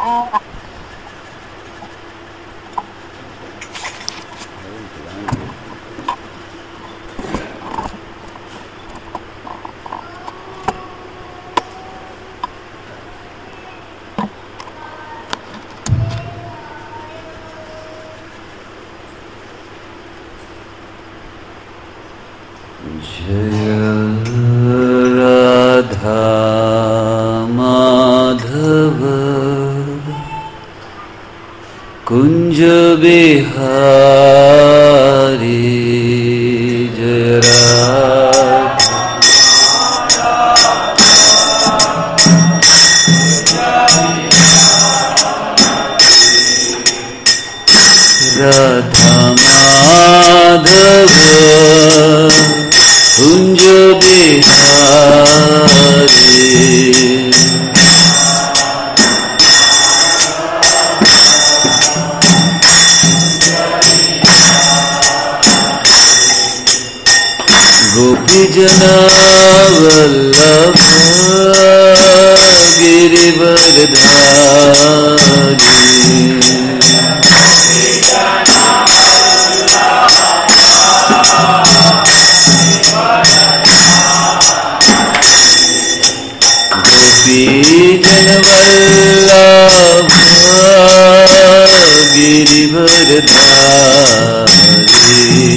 कुंज बिहारी जय राधा माधव कुंज बिहारी गोपी जना वल्लभ गिरिवरधारी गोपी जन वल्लभ गिरिवरधारी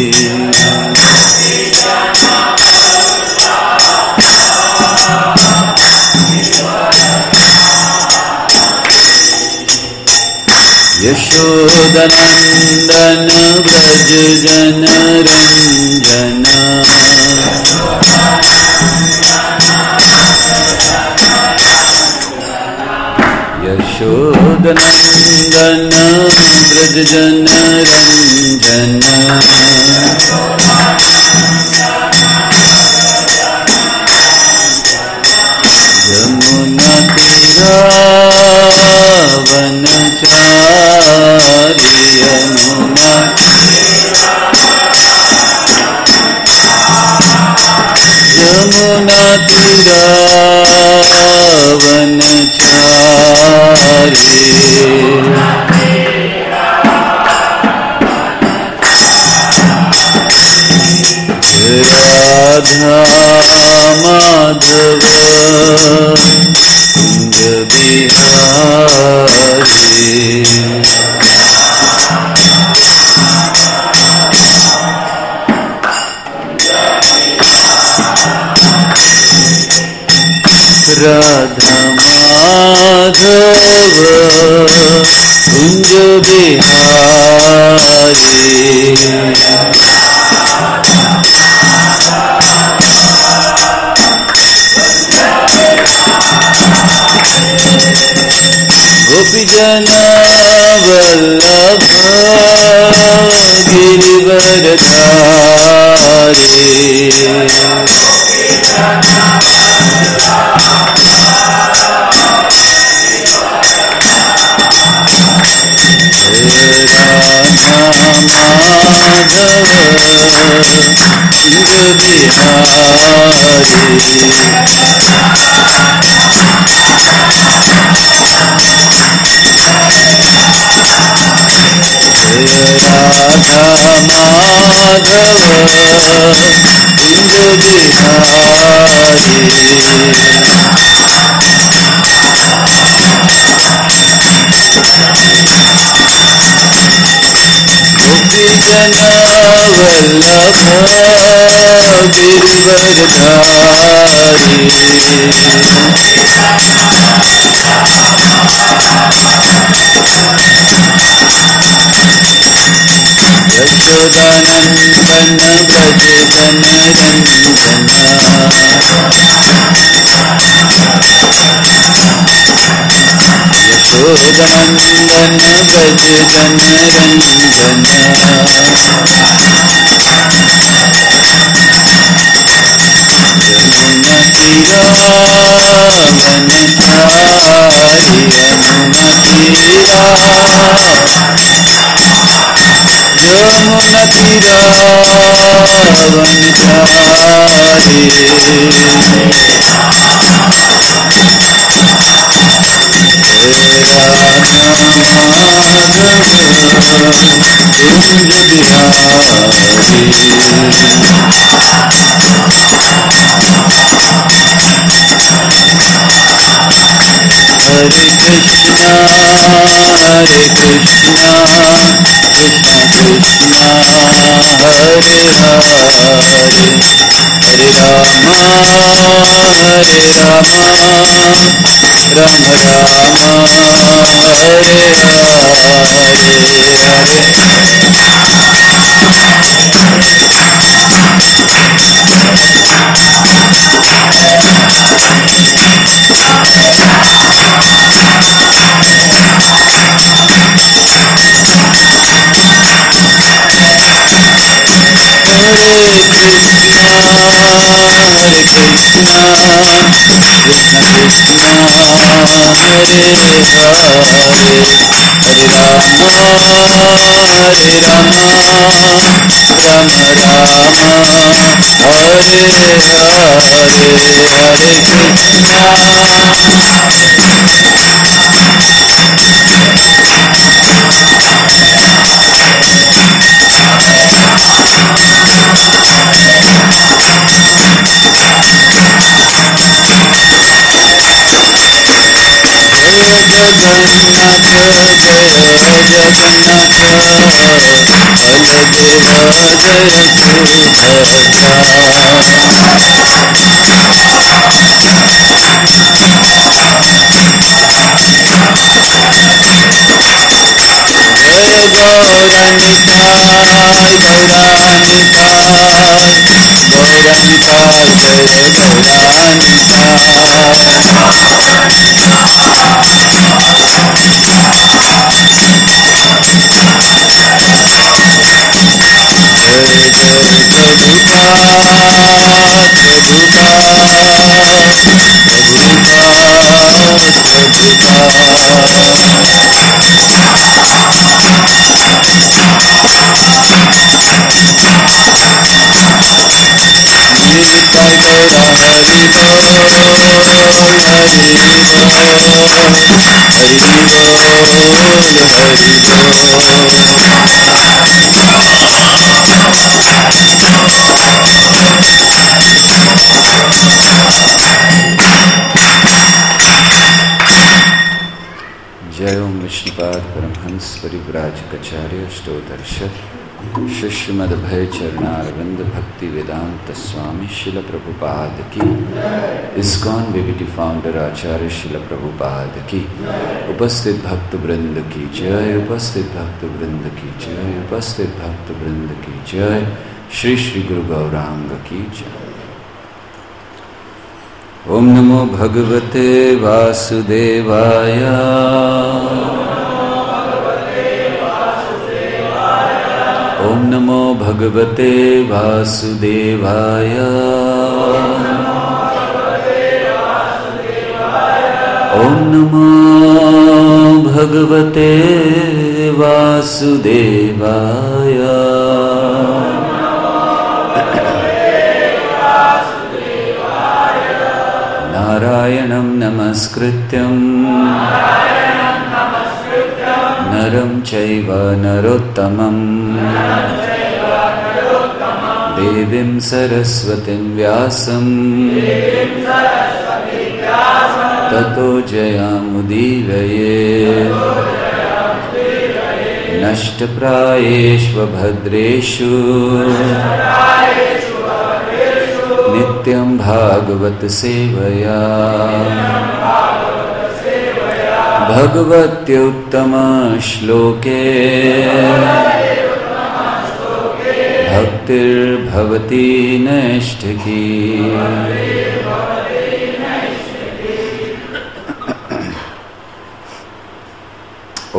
यशोदनंदन व्रज जन रंजन यशोदनंदन व्रज जन रंजन यमुना तीरावन चारी यमुना यमुना तीरावन चारी राधा माधव कुंज बिहारी राधा माधव कुंज बिहारी गोपी जना वल्लभ गिरिवरधारी यशोदानंदन व्रज जन रंजना यशोदानंदन व्रज जन रंजना जय ओम विष्णुपाद परमहंस परिव्राजकाचार्य अष्टोदर्शक श्रीमद्भय चरणारविंद भक्ति वेदांत स्वामी शिल प्रभुपाद की, इस्कॉन बीबीटी फाउंडर आचार्य शिल प्रभुपाद की, उपस्थित भक्त वृंद की जय, उपस्थित भक्त वृंद की जय, उपस्थित भक्त वृंद की जय, श्री श्री गुरु गौरांग की जय। ओम नमो भगवते वासुदेवाय, ओम नमो भगवते वासुदेवाय, ओम नमो भगवते वासुदेवाय। नारायणं नमस्कृत्यं नरं चैव नरोत्तमं देवीं सरस्वतीं व्यासं ततो जयामुदीरये। नष्टप्रायेषु भद्रेषु नित्यं भागवत सेवया, भगवत्युत्तम श्लोके भक्तिर्भवति नैष्ठिकी।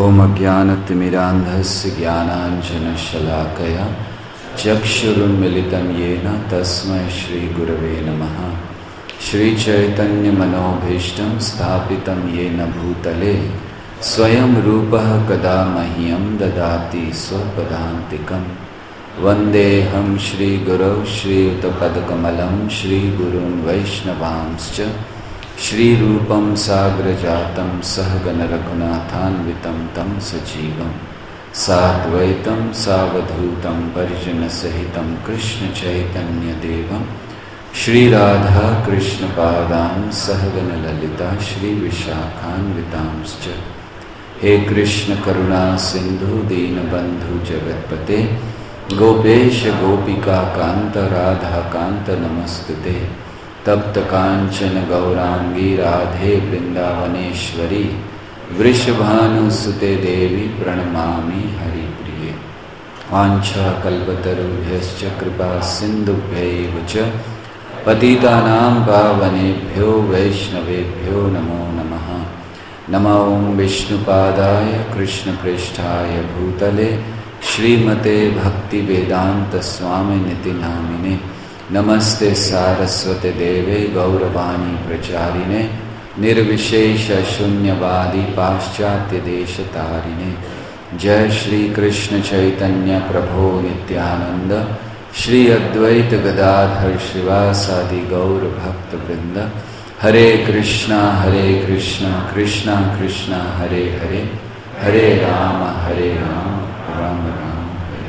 ओम अज्ञानतिमिरान्धस्य ज्ञानाञ्जनशलाकया चक्षुरुन्मिलितं येन तस्मै श्रीगुरवे नमः। श्रीचैतन्यमनोभीष्टं स्थापितं येन भूतले स्वयं रूपः कदा मह्यं ददाति स्वपदान्तिकम्। वन्देऽहं श्रीगुरौ श्रीयुतपदकमलं श्रीगुरून् वैष्णवांश्च श्रीरूपं साग्रजातं सहगणरघुनाथान्वितं तं सजीवं साद्वैतं सावधूतं परिजनसहितं कृष्णचैतन्यदेवं श्रीराधा कृष्णपादान् सहगणललिता श्रीविशाखान्वितांश्च। हे कृष्ण करुणा सिंधु दीनबंधु जगत्पते गोपेश गोपिका कांत राधा कांत नमस्तुते। तप्त कांचन गौरांगी राधे वृंदावनेश्वरी वृषभानुसुते देवी प्रणमामि हरिप्रिये। वाञ्छाकल्पतरुभ्यश्च कृपा सिन्धुभ्यैव च पतितानां पावनेभ्यो वैष्णवेभ्यो नमो नमः। नमो विष्णुपादाय कृष्णप्रेष्ठाय भूतले श्रीमते भक्तिवेदान्तस्वामिनिति नामिने। नमस्ते सारस्वते देवे गौरवाणी प्रचारिणे निर्विशेष शून्यवादी पाश्चात्य देशतारिणे। जय श्री कृष्ण चैतन्य प्रभो नित्यानंद श्री अद्वैत गदाधर श्रीवासादि गौर भक्त वृंद। हरे कृष्णा कृष्णा कृष्णा हरे हरे हरे राम राम राम हरे।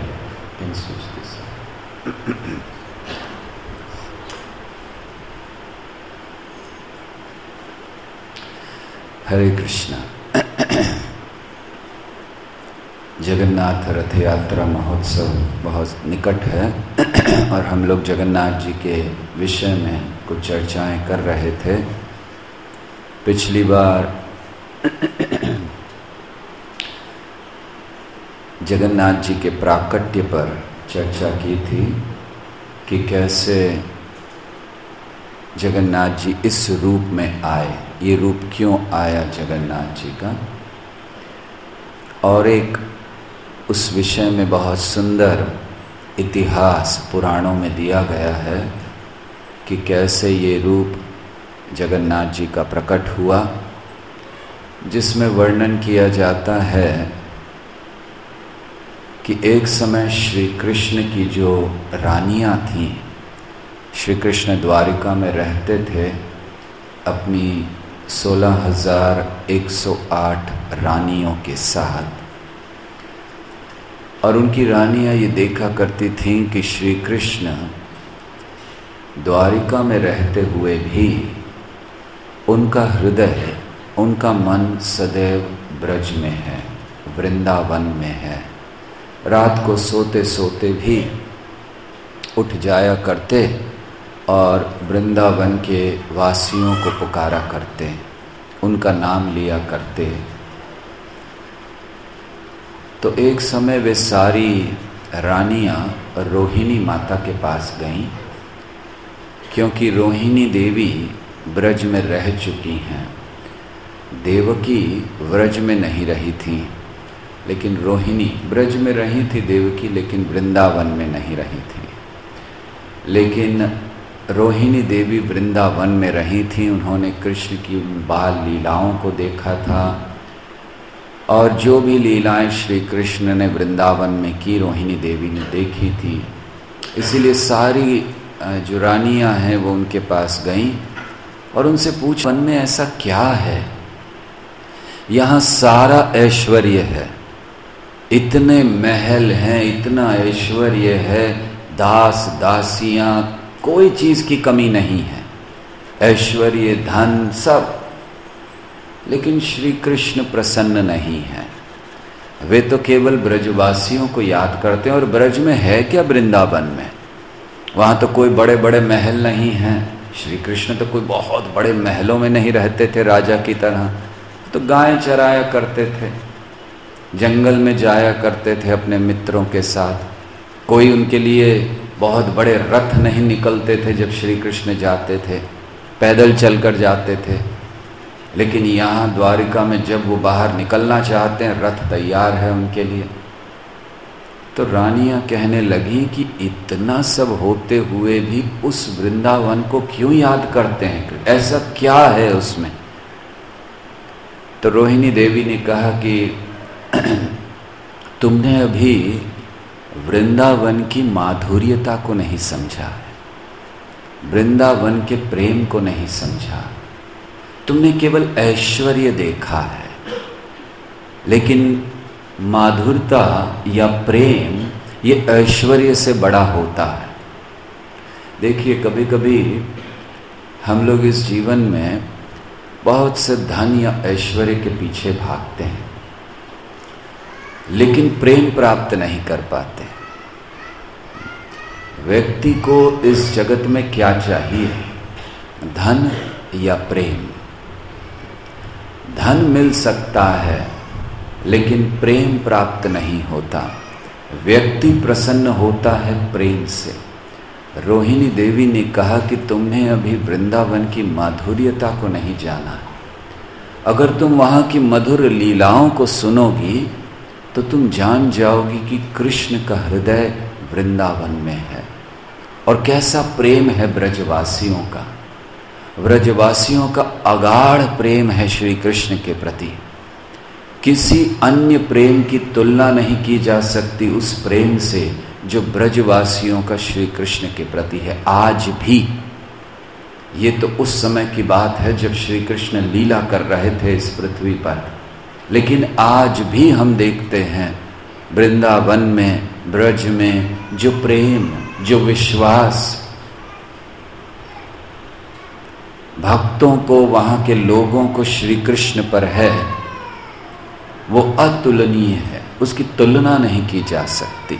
हरे कृष्णा। जगन्नाथ रथ यात्रा महोत्सव बहुत निकट है और हम लोग जगन्नाथ जी के विषय में कुछ चर्चाएं कर रहे थे। पिछली बार जगन्नाथ जी के प्राकट्य पर चर्चा की थी कि कैसे जगन्नाथ जी इस रूप में आए, ये रूप क्यों आया जगन्नाथ जी का, और एक उस विषय में बहुत सुंदर इतिहास पुराणों में दिया गया है कि कैसे ये रूप जगन्नाथ जी का प्रकट हुआ, जिसमें वर्णन किया जाता है कि एक समय श्री कृष्ण की जो रानियां थीं, श्री कृष्ण द्वारिका में रहते थे अपनी 16,108 रानियों के साथ, और उनकी रानियां ये देखा करती थीं कि श्री कृष्ण द्वारिका में रहते हुए भी उनका हृदय, उनका मन सदैव ब्रज में है, वृंदावन में है। रात को सोते सोते भी उठ जाया करते और वृंदावन के वासियों को पुकारा करते, उनका नाम लिया करते। तो एक समय वे सारी रानियां रोहिणी माता के पास गईं, क्योंकि रोहिणी देवी ब्रज में रह चुकी हैं। देवकी व्रज में नहीं रही थी, लेकिन रोहिणी ब्रज में रही थी देवकी, लेकिन वृंदावन में नहीं रही थी। लेकिन रोहिणी देवी वृंदावन में रही थी, उन्होंने कृष्ण की बाल लीलाओं को देखा था, और जो भी लीलाएं श्री कृष्ण ने वृंदावन में की रोहिणी देवी ने देखी थी। इसीलिए सारी जो रानियां हैं वो उनके पास गईं और उनसे पूछा, वन में ऐसा क्या है, यहाँ सारा ऐश्वर्य है, इतने महल हैं, इतना ऐश्वर्य है, दास दासियां, कोई चीज की कमी नहीं है, ऐश्वर्य धन सब, लेकिन श्री कृष्ण प्रसन्न नहीं है। वे तो केवल ब्रजवासियों को याद करते हैं, और ब्रज में है क्या वृंदावन में, वहाँ तो कोई बड़े बड़े महल नहीं हैं। श्री कृष्ण तो कोई बहुत बड़े महलों में नहीं रहते थे राजा की तरह, तो गाय चराया करते थे, जंगल में जाया करते थे अपने मित्रों के साथ। कोई उनके लिए बहुत बड़े रथ नहीं निकलते थे जब श्री कृष्ण जाते थे, पैदल चलकर जाते थे। लेकिन यहाँ द्वारिका में जब वो बाहर निकलना चाहते हैं, रथ तैयार है उनके लिए, तो रानियां कहने लगी कि इतना सब होते हुए भी उस वृंदावन को क्यों याद करते हैं, ऐसा क्या है उसमें। तो रोहिणी देवी ने कहा कि तुमने अभी वृंदावन की माधुर्यता को नहीं समझा है, वृंदावन के प्रेम को नहीं समझा, तुमने केवल ऐश्वर्य देखा है। लेकिन माधुरता या प्रेम ये ऐश्वर्य से बड़ा होता है। देखिए, कभी कभी हम लोग इस जीवन में बहुत से धन या ऐश्वर्य के पीछे भागते हैं, लेकिन प्रेम प्राप्त नहीं कर पाते। व्यक्ति को इस जगत में क्या चाहिए, धन या प्रेम। धन मिल सकता है लेकिन प्रेम प्राप्त नहीं होता। व्यक्ति प्रसन्न होता है प्रेम से। रोहिणी देवी ने कहा कि तुमने अभी वृंदावन की माधुर्यता को नहीं जाना। अगर तुम वहाँ की मधुर लीलाओं को सुनोगी तो तुम जान जाओगी कि कृष्ण का हृदय वृंदावन में है और कैसा प्रेम है ब्रजवासियों का। ब्रजवासियों का अगाढ़ प्रेम है श्री कृष्ण के प्रति। किसी अन्य प्रेम की तुलना नहीं की जा सकती उस प्रेम से जो ब्रजवासियों का श्री कृष्ण के प्रति है। आज भी, ये तो उस समय की बात है जब श्री कृष्ण लीला कर रहे थे इस पृथ्वी पर, लेकिन आज भी हम देखते हैं वृंदावन में, ब्रज में जो प्रेम, जो विश्वास भक्तों को, वहां के लोगों को श्री कृष्ण पर है, वो अतुलनीय है, उसकी तुलना नहीं की जा सकती।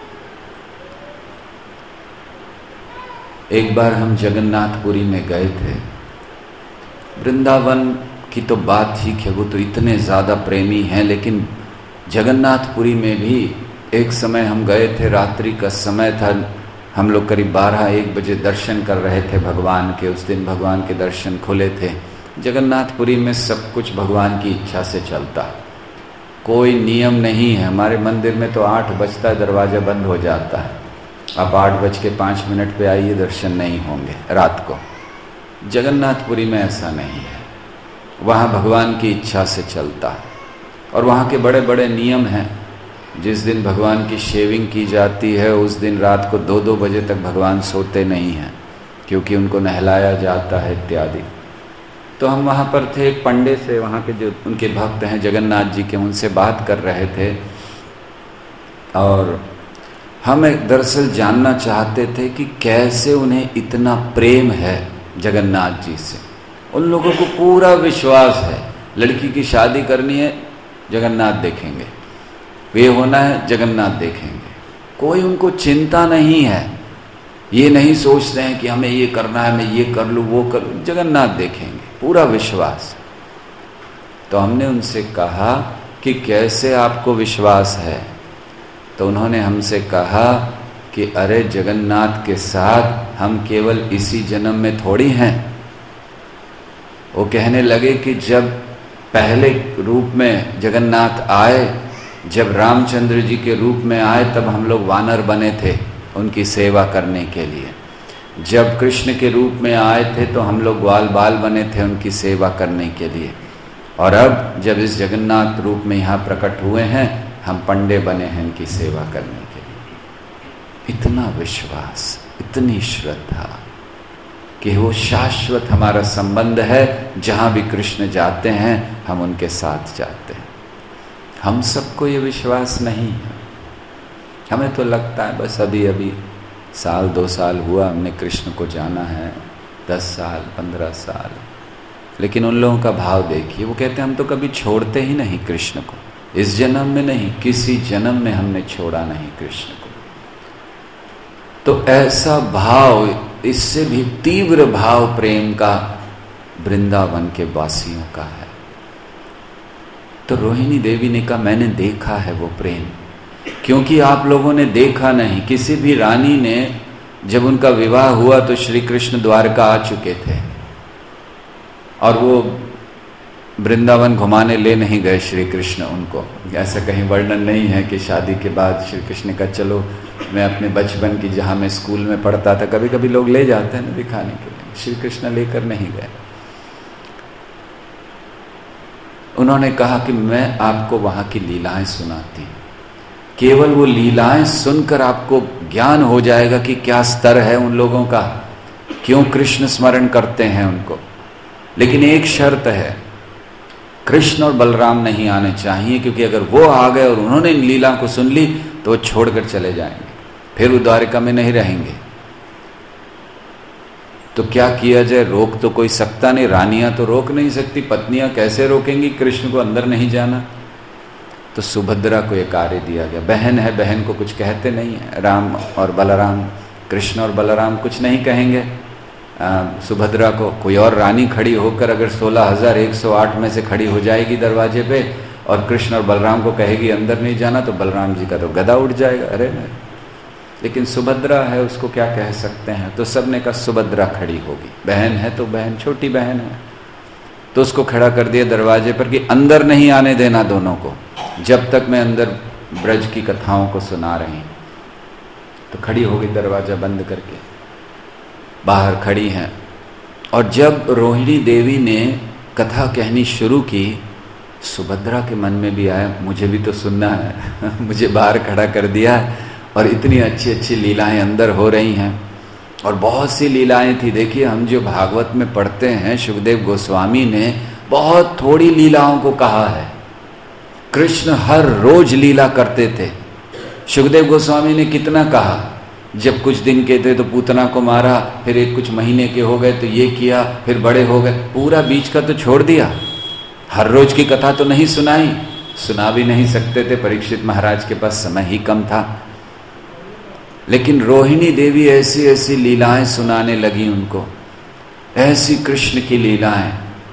एक बार हम जगन्नाथपुरी में गए थे। वृंदावन की तो बात ठीक है, वो तो इतने ज़्यादा प्रेमी हैं, लेकिन जगन्नाथपुरी में भी एक समय हम गए थे, रात्रि का समय था, हम लोग करीब 12-1 बजे दर्शन कर रहे थे भगवान के। उस दिन भगवान के दर्शन खुले थे। जगन्नाथपुरी में सब कुछ भगवान की इच्छा से चलता, कोई नियम नहीं है। हमारे मंदिर में तो 8 बजता है, दरवाज़ा बंद हो जाता है, आप 8:05 पे आइए, दर्शन नहीं होंगे रात को। जगन्नाथपुरी में ऐसा नहीं है, वहाँ भगवान की इच्छा से चलता है और वहाँ के बड़े बड़े नियम हैं। जिस दिन भगवान की शेविंग की जाती है उस दिन रात को 2-2 बजे तक भगवान सोते नहीं हैं, क्योंकि उनको नहलाया जाता है इत्यादि। तो हम वहाँ पर थे, एक पंडित से, वहाँ के जो उनके भक्त हैं जगन्नाथ जी के, उनसे बात कर रहे थे और हम दरअसल जानना चाहते थे कि कैसे उन्हें इतना प्रेम है जगन्नाथ जी से। उन लोगों को पूरा विश्वास है, लड़की की शादी करनी है जगन्नाथ देखेंगे, ये होना है जगन्नाथ देखेंगे, कोई उनको चिंता नहीं है। ये नहीं सोचते हैं कि हमें ये करना है, मैं ये कर लूँ, वो कर लूँ, जगन्नाथ देखेंगे, पूरा विश्वास। तो हमने उनसे कहा कि कैसे आपको विश्वास है? तो उन्होंने हमसे कहा कि अरे जगन्नाथ के साथ हम केवल इसी जन्म में थोड़ी हैं। वो कहने लगे कि जब पहले रूप में जगन्नाथ आए, जब रामचंद्र जी के रूप में आए, तब हम लोग वानर बने थे उनकी सेवा करने के लिए। जब कृष्ण के रूप में आए थे तो हम लोग ग्वाल बाल बने थे उनकी सेवा करने के लिए। और अब जब इस जगन्नाथ रूप में यहाँ प्रकट हुए हैं, हम पंडे बने हैं इनकी सेवा करने के लिए। इतना विश्वास, इतनी श्रद्धा कि वो शाश्वत हमारा संबंध है। जहाँ भी कृष्ण जाते हैं हम उनके साथ जाते हैं। हम सबको ये विश्वास नहीं है। हमें तो लगता है बस अभी अभी 1-2 साल हुआ हमने कृष्ण को जाना है, 10 साल 15 साल, लेकिन उन लोगों का भाव देखिए। वो कहते हैं हम तो कभी छोड़ते ही नहीं कृष्ण को, इस जन्म में नहीं, किसी जन्म में हमने छोड़ा नहीं कृष्ण को। तो ऐसा भाव, इससे भी तीव्र भाव प्रेम का वृंदावन के वासियों का है। तो रोहिणी देवी ने कहा मैंने देखा है वो प्रेम, क्योंकि आप लोगों ने देखा नहीं। किसी भी रानी ने, जब उनका विवाह हुआ तो श्री कृष्ण द्वारका आ चुके थे और वो वृंदावन घुमाने ले नहीं गए श्री कृष्ण उनको। ऐसा कहीं वर्णन नहीं है कि शादी के बाद श्री कृष्ण का चलो मैं अपने बचपन की, जहाँ मैं स्कूल में पढ़ता था, कभी कभी लोग ले जाते हैं ना दिखाने के लिए, श्री कृष्ण लेकर नहीं गए। उन्होंने कहा कि मैं आपको वहाँ की लीलाएं सुनाती, केवल वो लीलाएं सुनकर आपको ज्ञान हो जाएगा कि क्या स्तर है उन लोगों का, क्यों कृष्ण स्मरण करते हैं उनको। लेकिन एक शर्त है, कृष्ण और बलराम नहीं आने चाहिए, क्योंकि अगर वो आ गए और उन्होंने इन लीला को सुन ली तो वो छोड़कर चले जाएंगे, फिर वो द्वारिका में नहीं रहेंगे। तो क्या किया जाए, रोक तो कोई सकता नहीं, रानियां तो रोक नहीं सकती, पत्नियां कैसे रोकेंगी कृष्ण को अंदर नहीं जाना। तो सुभद्रा को ये कार्य दिया गया। बहन है, बहन को कुछ कहते नहीं है, राम और बलराम, कृष्ण और बलराम कुछ नहीं कहेंगे सुभद्रा को। कोई और रानी खड़ी होकर अगर 16,108 में से खड़ी हो जाएगी दरवाजे पे और कृष्ण और बलराम को कहेगी अंदर नहीं जाना, तो बलराम जी का तो गदा उठ जाएगा। अरे नहीं, लेकिन सुभद्रा है, उसको क्या कह सकते हैं। तो सबने कहा सुभद्रा खड़ी होगी, बहन है तो बहन, छोटी बहन है, तो उसको खड़ा कर दिया दरवाजे पर कि अंदर नहीं आने देना दोनों को, जब तक मैं अंदर ब्रज की कथाओं को सुना रही। तो खड़ी हो गई दरवाजा बंद करके, बाहर खड़ी हैं। और जब रोहिणी देवी ने कथा कहनी शुरू की, सुभद्रा के मन में भी आया मुझे भी तो सुनना है मुझे बाहर खड़ा कर दिया और इतनी अच्छी अच्छी लीलाएं अंदर हो रही हैं। और बहुत सी लीलाएं थी। देखिए, हम जो भागवत में पढ़ते हैं, सुखदेव गोस्वामी ने बहुत थोड़ी लीलाओं को कहा है। कृष्ण हर रोज लीला करते थे। सुखदेव गोस्वामी ने कितना कहा, जब कुछ दिन के थे तो पूतना को मारा, फिर एक कुछ महीने के हो गए तो ये किया, फिर बड़े हो गए, पूरा बीच का तो छोड़ दिया। हर रोज की कथा तो नहीं सुनाई, सुना भी नहीं सकते थे, परीक्षित महाराज के पास समय ही कम था। लेकिन रोहिणी देवी ऐसी ऐसी लीलाएं सुनाने लगी उनको, ऐसी कृष्ण की लीलाएं।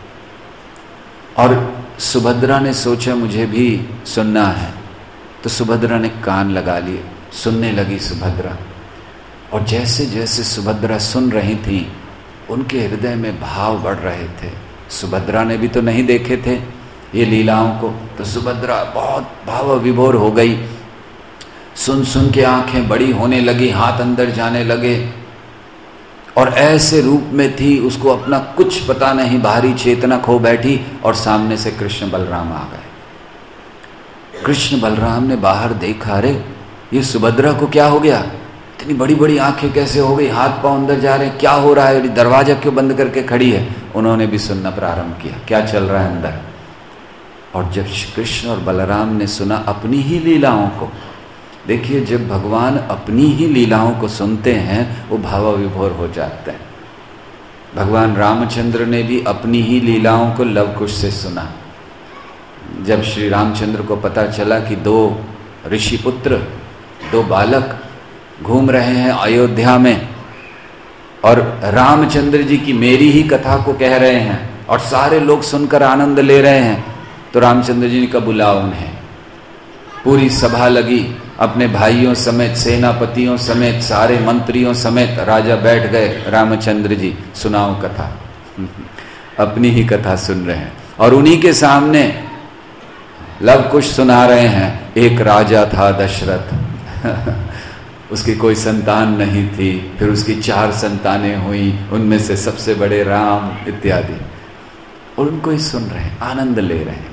और सुभद्रा ने सोचा मुझे भी सुनना है, तो सुभद्रा ने कान लगा लिए, सुनने लगी सुभद्रा। और जैसे जैसे सुभद्रा सुन रही थी, उनके हृदय में भाव बढ़ रहे थे। सुभद्रा ने भी तो नहीं देखे थे ये लीलाओं को, तो सुभद्रा बहुत भाव विभोर हो गई। सुन सुन के आंखें बड़ी होने लगी, हाथ अंदर जाने लगे, और ऐसे रूप में थी उसको अपना कुछ पता नहीं, बाहरी चेतना खो बैठी। और सामने से कृष्ण बलराम आ गए। कृष्ण बलराम ने बाहर देखा, अरे ये सुभद्रा को क्या हो गया, इतनी बड़ी बड़ी आंखें कैसे हो गई, हाथ पांव अंदर जा रहे हैं, क्या हो रहा है, दरवाजा क्यों बंद करके खड़ी है। उन्होंने भी सुनना प्रारंभ किया, क्या चल रहा है अंदर। और जब कृष्ण और बलराम ने सुना अपनी ही लीलाओं को, देखिए जब भगवान अपनी ही लीलाओं को सुनते हैं वो भाव विभोर हो जाते हैं। भगवान रामचंद्र ने भी अपनी ही लीलाओं को लव कुश से सुना। जब श्री रामचंद्र को पता चला कि 2 ऋषि पुत्र, 2 बालक घूम रहे हैं अयोध्या में और रामचंद्र जी की मेरी ही कथा को कह रहे हैं और सारे लोग सुनकर आनंद ले रहे हैं, तो रामचंद्र जी ने कहा बुलाओ उन्हें। पूरी सभा लगी, अपने भाइयों समेत, सेनापतियों समेत, सारे मंत्रियों समेत राजा बैठ गए। रामचंद्र जी सुनाओ कथा अपनी ही कथा सुन रहे हैं और उन्हीं के सामने लव कुश सुना रहे हैं। एक राजा था दशरथ उसकी कोई संतान नहीं थी, फिर उसकी 4 संतानें हुई, उनमें से सबसे बड़े राम इत्यादि, और उनको ही सुन रहे हैं, आनंद ले रहे हैं।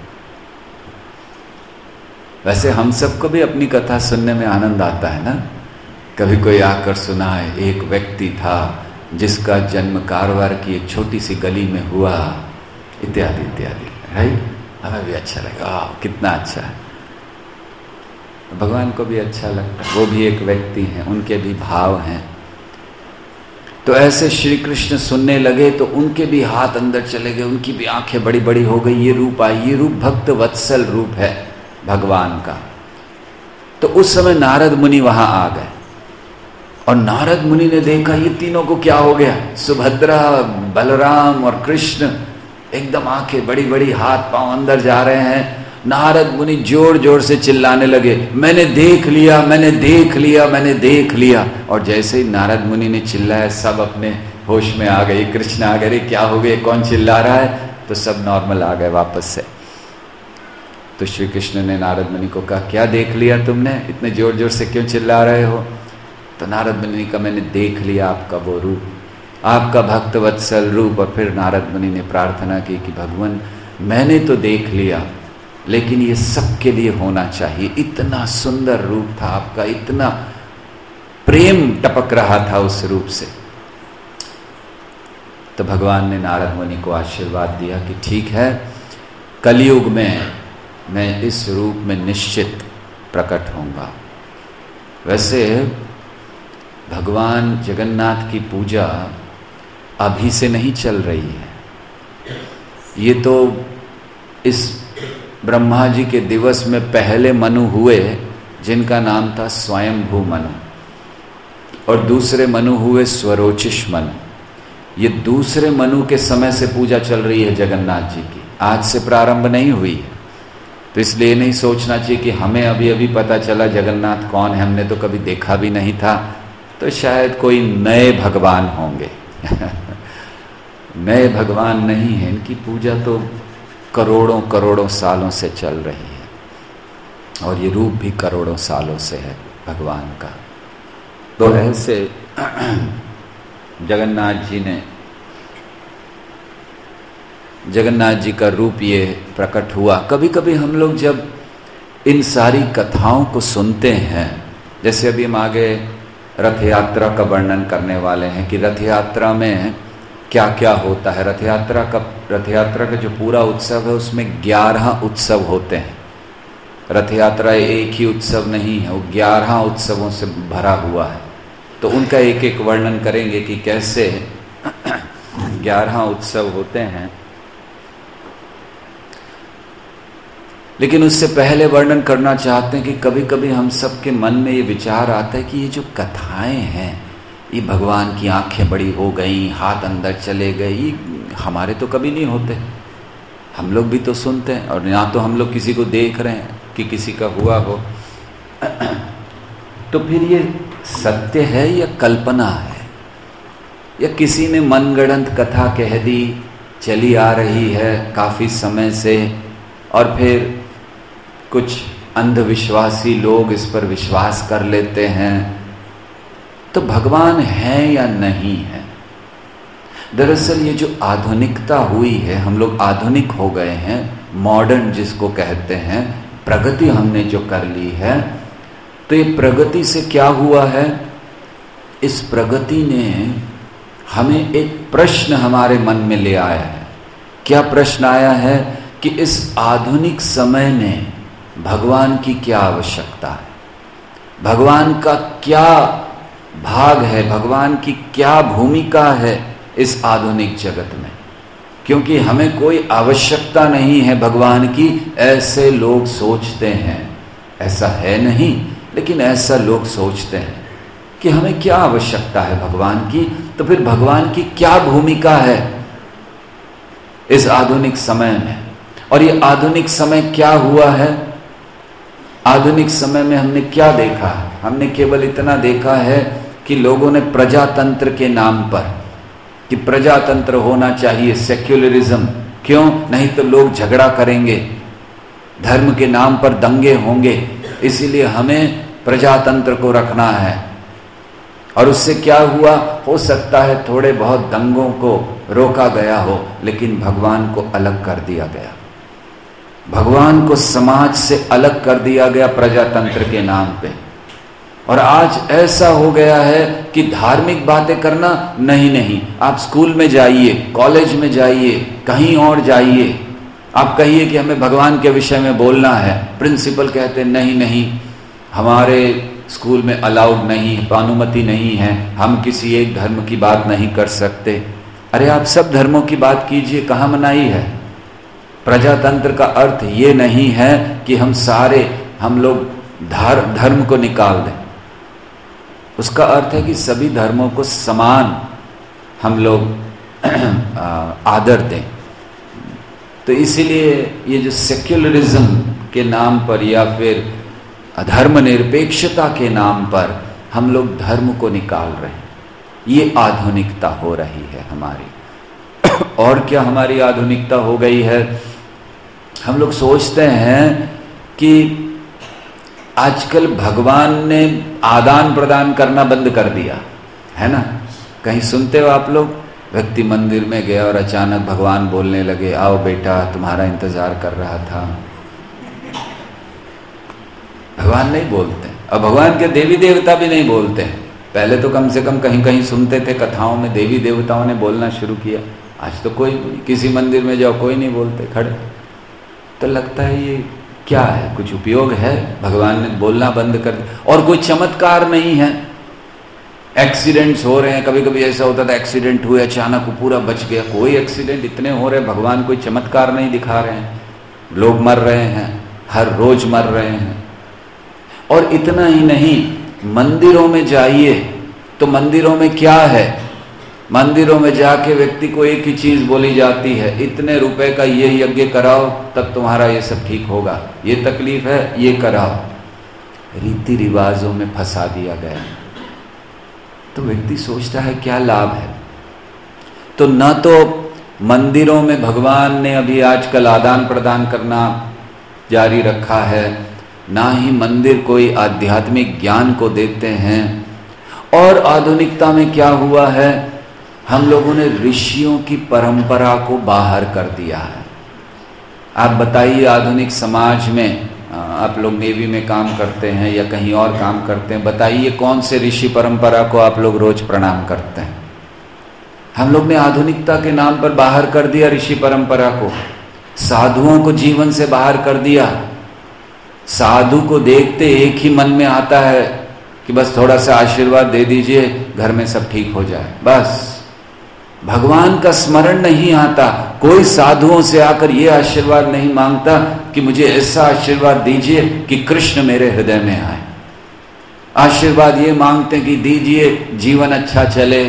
वैसे हम सबको भी अपनी कथा सुनने में आनंद आता है ना। कभी कोई आकर सुनाए, एक व्यक्ति था जिसका जन्म कारवार की एक छोटी सी गली में हुआ, इत्यादि इत्यादि, राइट। हमें भी अच्छा लगा, कितना अच्छा है, भगवान को भी अच्छा लगता है। वो भी एक व्यक्ति हैं, उनके भी भाव हैं। तो ऐसे श्री कृष्ण सुनने लगे तो उनके भी हाथ अंदर चले गए, उनकी भी आंखें बड़ी बड़ी हो गई। ये रूप आई, ये रूप भक्त वत्सल रूप है भगवान का। तो उस समय नारद मुनि वहां आ गए और नारद मुनि ने देखा ये तीनों को क्या हो गया, सुभद्रा, बलराम और कृष्ण एकदम आंखें बड़ी बड़ी, हाथ पांव अंदर जा रहे हैं। नारद मुनि जोर जोर से चिल्लाने लगे, मैंने देख लिया, मैंने देख लिया, मैंने देख लिया। और जैसे ही नारद मुनि ने चिल्लाया, सब अपने होश में आ गए। कृष्ण आ गए, क्या हो गए, कौन चिल्ला रहा है। तो सब नॉर्मल आ गए वापस से। तो श्री कृष्ण ने नारद मुनि को कहा, क्या देख लिया तुमने, इतने जोर जोर से क्यों चिल्ला रहे हो? तो नारद मुनि ने कहा, मैंने देख लिया आपका वो रूप, आपका भक्त वत्सल रूप। और फिर नारद मुनि ने प्रार्थना की कि भगवान मैंने तो देख लिया, लेकिन ये सबके लिए होना चाहिए। इतना सुंदर रूप था आपका, इतना प्रेम टपक रहा था उस रूप से। तो भगवान ने नारद मुनि को आशीर्वाद दिया कि ठीक है, कलयुग में मैं इस रूप में निश्चित प्रकट होऊंगा। वैसे भगवान जगन्नाथ की पूजा अभी से नहीं चल रही है, ये तो इस ब्रह्मा जी के दिवस में पहले मनु हुए जिनका नाम था स्वयंभू मनु, और दूसरे मनु हुए स्वरोचिष मनु। ये दूसरे मनु के समय से पूजा चल रही है जगन्नाथ जी की, आज से प्रारंभ नहीं हुई है। तो इसलिए नहीं सोचना चाहिए कि हमें अभी अभी पता चला जगन्नाथ कौन है, हमने तो कभी देखा भी नहीं था, तो शायद कोई नए भगवान होंगे। नए भगवान नहीं है, इनकी पूजा तो करोड़ों करोड़ों सालों से चल रही है, और ये रूप भी करोड़ों सालों से है भगवान का। तो ऐसे जगन्नाथ जी का रूप ये प्रकट हुआ। कभी कभी हम लोग जब इन सारी कथाओं को सुनते हैं, जैसे अभी हम आगे रथ यात्रा का वर्णन करने वाले हैं कि रथ यात्रा में क्या क्या होता है। रथ यात्रा का जो पूरा उत्सव है उसमें 11 उत्सव होते हैं। रथ यात्रा एक ही उत्सव नहीं है, वो 11 उत्सवों से भरा हुआ है। तो उनका एक एक वर्णन करेंगे कि कैसे 11 उत्सव होते हैं। लेकिन उससे पहले वर्णन करना चाहते हैं कि कभी कभी हम सबके मन में ये विचार आता है कि ये जो कथाएं हैं, ये भगवान की आंखें बड़ी हो गई, हाथ अंदर चले गए, ये हमारे तो कभी नहीं होते। हम लोग भी तो सुनते हैं, और यहाँ तो हम लोग किसी को देख रहे हैं कि किसी का हुआ हो। तो फिर ये सत्य है या कल्पना है, या किसी ने मनगढ़ंत कथा कह दी, चली आ रही है काफ़ी समय से, और फिर कुछ अंधविश्वासी लोग इस पर विश्वास कर लेते हैं। तो भगवान है या नहीं है? दरअसल ये जो आधुनिकता हुई है, हम लोग आधुनिक हो गए हैं, मॉडर्न जिसको कहते हैं, प्रगति हमने जो कर ली है, तो ये प्रगति से क्या हुआ है? इस प्रगति ने हमें एक प्रश्न हमारे मन में ले आया है। क्या प्रश्न आया है कि इस आधुनिक समय में भगवान की क्या आवश्यकता है, भगवान का क्या भाग है, भगवान की क्या भूमिका है इस आधुनिक जगत में। क्योंकि हमें कोई आवश्यकता नहीं है भगवान की, ऐसे लोग सोचते हैं। ऐसा है नहीं, लेकिन ऐसा लोग सोचते हैं कि हमें क्या आवश्यकता है भगवान की। तो फिर भगवान की क्या भूमिका है इस आधुनिक समय में? और ये आधुनिक समय क्या हुआ है? आधुनिक समय में हमने क्या देखा? हमने केवल इतना देखा है कि लोगों ने प्रजातंत्र के नाम पर, कि प्रजातंत्र होना चाहिए, सेक्युलरिज्म, क्यों नहीं तो लोग झगड़ा करेंगे, धर्म के नाम पर दंगे होंगे, इसीलिए हमें प्रजातंत्र को रखना है। और उससे क्या हुआ? हो सकता है थोड़े बहुत दंगों को रोका गया हो, लेकिन भगवान को अलग कर दिया गया, भगवान को समाज से अलग कर दिया गया प्रजातंत्र के नाम पे। और आज ऐसा हो गया है कि धार्मिक बातें करना नहीं, आप स्कूल में जाइए, कॉलेज में जाइए, कहीं और जाइए, आप कहिए कि हमें भगवान के विषय में बोलना है, प्रिंसिपल कहते नहीं, हमारे स्कूल में अलाउड नहीं, अनुमति नहीं है, हम किसी एक धर्म की बात नहीं कर सकते। अरे आप सब धर्मों की बात कीजिए, कहाँ मनाही है? प्रजातंत्र का अर्थ ये नहीं है कि हम लोग धर्म को निकाल दें। उसका अर्थ है कि सभी धर्मों को समान हम लोग आदर दें। तो इसीलिए ये जो सेक्युलरिज्म के नाम पर या फिर धर्मनिरपेक्षता के नाम पर हम लोग धर्म को निकाल रहे हैं, ये आधुनिकता हो रही है हमारी। और क्या हमारी आधुनिकता हो गई है, हम लोग सोचते हैं कि आजकल भगवान ने आदान प्रदान करना बंद कर दिया है ना। कहीं सुनते हो आप लोग, व्यक्ति मंदिर में गया और अचानक भगवान बोलने लगे, आओ बेटा तुम्हारा इंतजार कर रहा था। भगवान नहीं बोलते, अब भगवान के देवी देवता भी नहीं बोलते हैं। पहले तो कम से कम कहीं कहीं सुनते थे कथाओं में देवी देवताओं ने बोलना शुरू किया, आज तो कोई किसी मंदिर में जाओ कोई नहीं बोलते खड़े। तो लगता है ये क्या है, कुछ उपयोग है, भगवान ने बोलना बंद कर दिया। और कोई चमत्कार नहीं है, एक्सीडेंट्स हो रहे हैं, कभी कभी ऐसा होता था एक्सीडेंट हुए अचानक वो पूरा बच गया, कोई एक्सीडेंट इतने हो रहे, भगवान कोई चमत्कार नहीं दिखा रहे हैं, लोग मर रहे हैं, हर रोज मर रहे हैं। और इतना ही नहीं, मंदिरों में जाइए तो मंदिरों में क्या है, मंदिरों में जाके व्यक्ति को एक ही चीज बोली जाती है, इतने रुपए का ये यज्ञ कराओ तब तुम्हारा ये सब ठीक होगा, ये तकलीफ है ये कराओ। रीति रिवाजों में फंसा दिया गया, तो व्यक्ति सोचता है क्या लाभ है। तो न तो मंदिरों में भगवान ने अभी आजकल आदान प्रदान करना जारी रखा है, ना ही मंदिर कोई आध्यात्मिक ज्ञान को देते हैं। और आधुनिकता में क्या हुआ है, हम लोगों ने ऋषियों की परंपरा को बाहर कर दिया है। आप बताइए, आधुनिक समाज में, आप लोग नेवी में काम करते हैं या कहीं और काम करते हैं, बताइए कौन से ऋषि परंपरा को आप लोग रोज प्रणाम करते हैं। हम लोग ने आधुनिकता के नाम पर बाहर कर दिया ऋषि परंपरा को, साधुओं को जीवन से बाहर कर दिया। साधु को देखते एक ही मन में आता है कि बस थोड़ा सा आशीर्वाद दे दीजिए, घर में सब ठीक हो जाए, बस। भगवान का स्मरण नहीं आता, कोई साधुओं से आकर ये आशीर्वाद नहीं मांगता कि मुझे ऐसा आशीर्वाद दीजिए कि कृष्ण मेरे हृदय में आए। आशीर्वाद ये मांगते कि दीजिए जीवन अच्छा चले,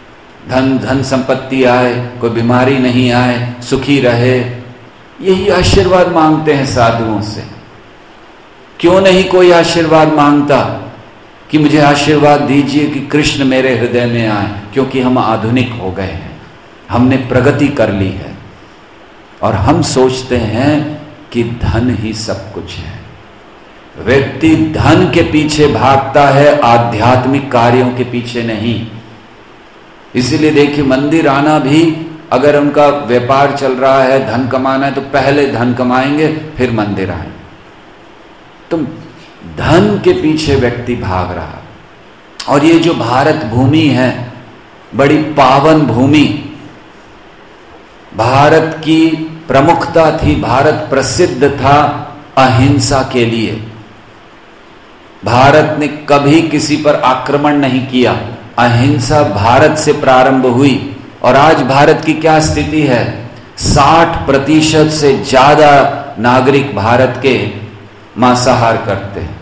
धन संपत्ति आए, कोई बीमारी नहीं आए, सुखी रहे, यही आशीर्वाद मांगते हैं साधुओं से। क्यों नहीं कोई आशीर्वाद मांगता कि मुझे आशीर्वाद दीजिए कि कृष्ण मेरे हृदय में आए? क्योंकि हम आधुनिक हो गए हैं, हमने प्रगति कर ली है और हम सोचते हैं कि धन ही सब कुछ है। व्यक्ति धन के पीछे भागता है, आध्यात्मिक कार्यों के पीछे नहीं। इसीलिए देखिए, मंदिर आना भी, अगर उनका व्यापार चल रहा है, धन कमाना है, तो पहले धन कमाएंगे फिर मंदिर आए। तो धन के पीछे व्यक्ति भाग रहा। और ये जो भारत भूमि है, बड़ी पावन भूमि, भारत की प्रमुखता थी, भारत प्रसिद्ध था अहिंसा के लिए। भारत ने कभी किसी पर आक्रमण नहीं किया, अहिंसा भारत से प्रारंभ हुई। और आज भारत की क्या स्थिति है, 60% से ज्यादा नागरिक भारत के मांसाहार करते हैं।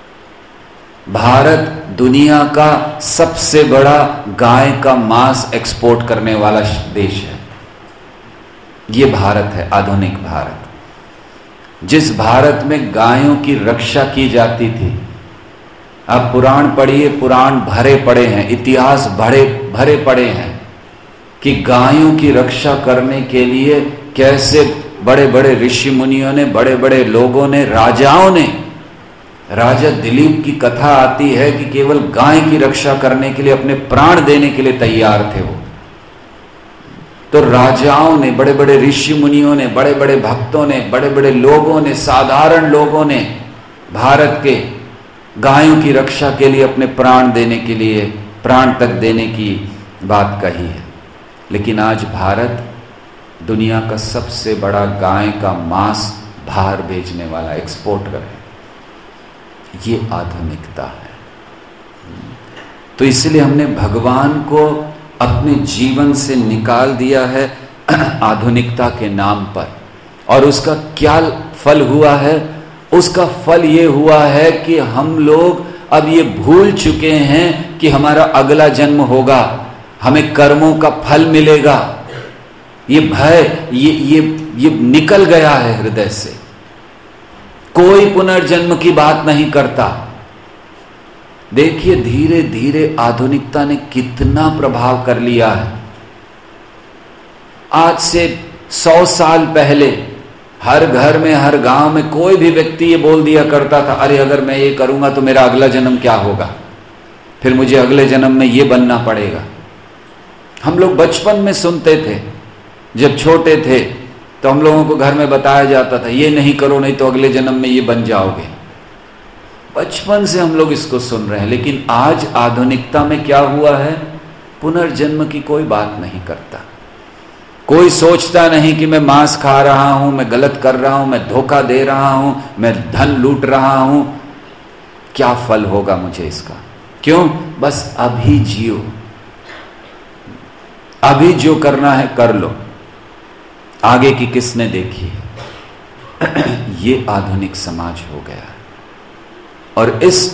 भारत दुनिया का सबसे बड़ा गाय का मांस एक्सपोर्ट करने वाला देश है। ये भारत है, आधुनिक भारत, जिस भारत में गायों की रक्षा की जाती थी। आप पुराण पढ़िए, पुराण भरे पड़े हैं, इतिहास भरे पड़े हैं कि गायों की रक्षा करने के लिए कैसे बड़े बड़े ऋषि मुनियों ने, बड़े बड़े लोगों ने, राजाओं ने, राजा दिलीप की कथा आती है कि केवल गाय की रक्षा करने के लिए अपने प्राण देने के लिए तैयार थे वो। तो राजाओं ने, बड़े बड़े ऋषि मुनियों ने, बड़े बड़े भक्तों ने, बड़े बड़े लोगों ने, साधारण लोगों ने भारत के गायों की रक्षा के लिए अपने प्राण देने के लिए, प्राण तक देने की बात कही है। लेकिन आज भारत दुनिया का सबसे बड़ा गाय का मांस बाहर भेजने वाला एक्सपोर्टर है। ये आधुनिकता है। तो इसलिए हमने भगवान को अपने जीवन से निकाल दिया है आधुनिकता के नाम पर। और उसका क्या फल हुआ है? उसका फल ये हुआ है कि हम लोग अब ये भूल चुके हैं कि हमारा अगला जन्म होगा, हमें कर्मों का फल मिलेगा। ये भय ये निकल गया है हृदय से। कोई पुनर्जन्म की बात नहीं करता। देखिए, धीरे धीरे आधुनिकता ने कितना प्रभाव कर लिया है। आज से 100 साल पहले हर घर में, हर गांव में कोई भी व्यक्ति ये बोल दिया करता था, अरे अगर मैं ये करूंगा तो मेरा अगला जन्म क्या होगा, फिर मुझे अगले जन्म में ये बनना पड़ेगा। हम लोग बचपन में सुनते थे, जब छोटे थे तो हम लोगों को घर में बताया जाता था, ये नहीं करो नहीं तो अगले जन्म में ये बन जाओगे। बचपन से हम लोग इसको सुन रहे हैं। लेकिन आज आधुनिकता में क्या हुआ है, पुनर्जन्म की कोई बात नहीं करता। कोई सोचता नहीं कि मैं मांस खा रहा हूं, मैं गलत कर रहा हूं, मैं धोखा दे रहा हूं, मैं धन लूट रहा हूं, क्या फल होगा मुझे इसका। क्यों? बस अभी जियो, अभी जो करना है कर लो, आगे की किसने देखी। ये आधुनिक समाज हो गया। और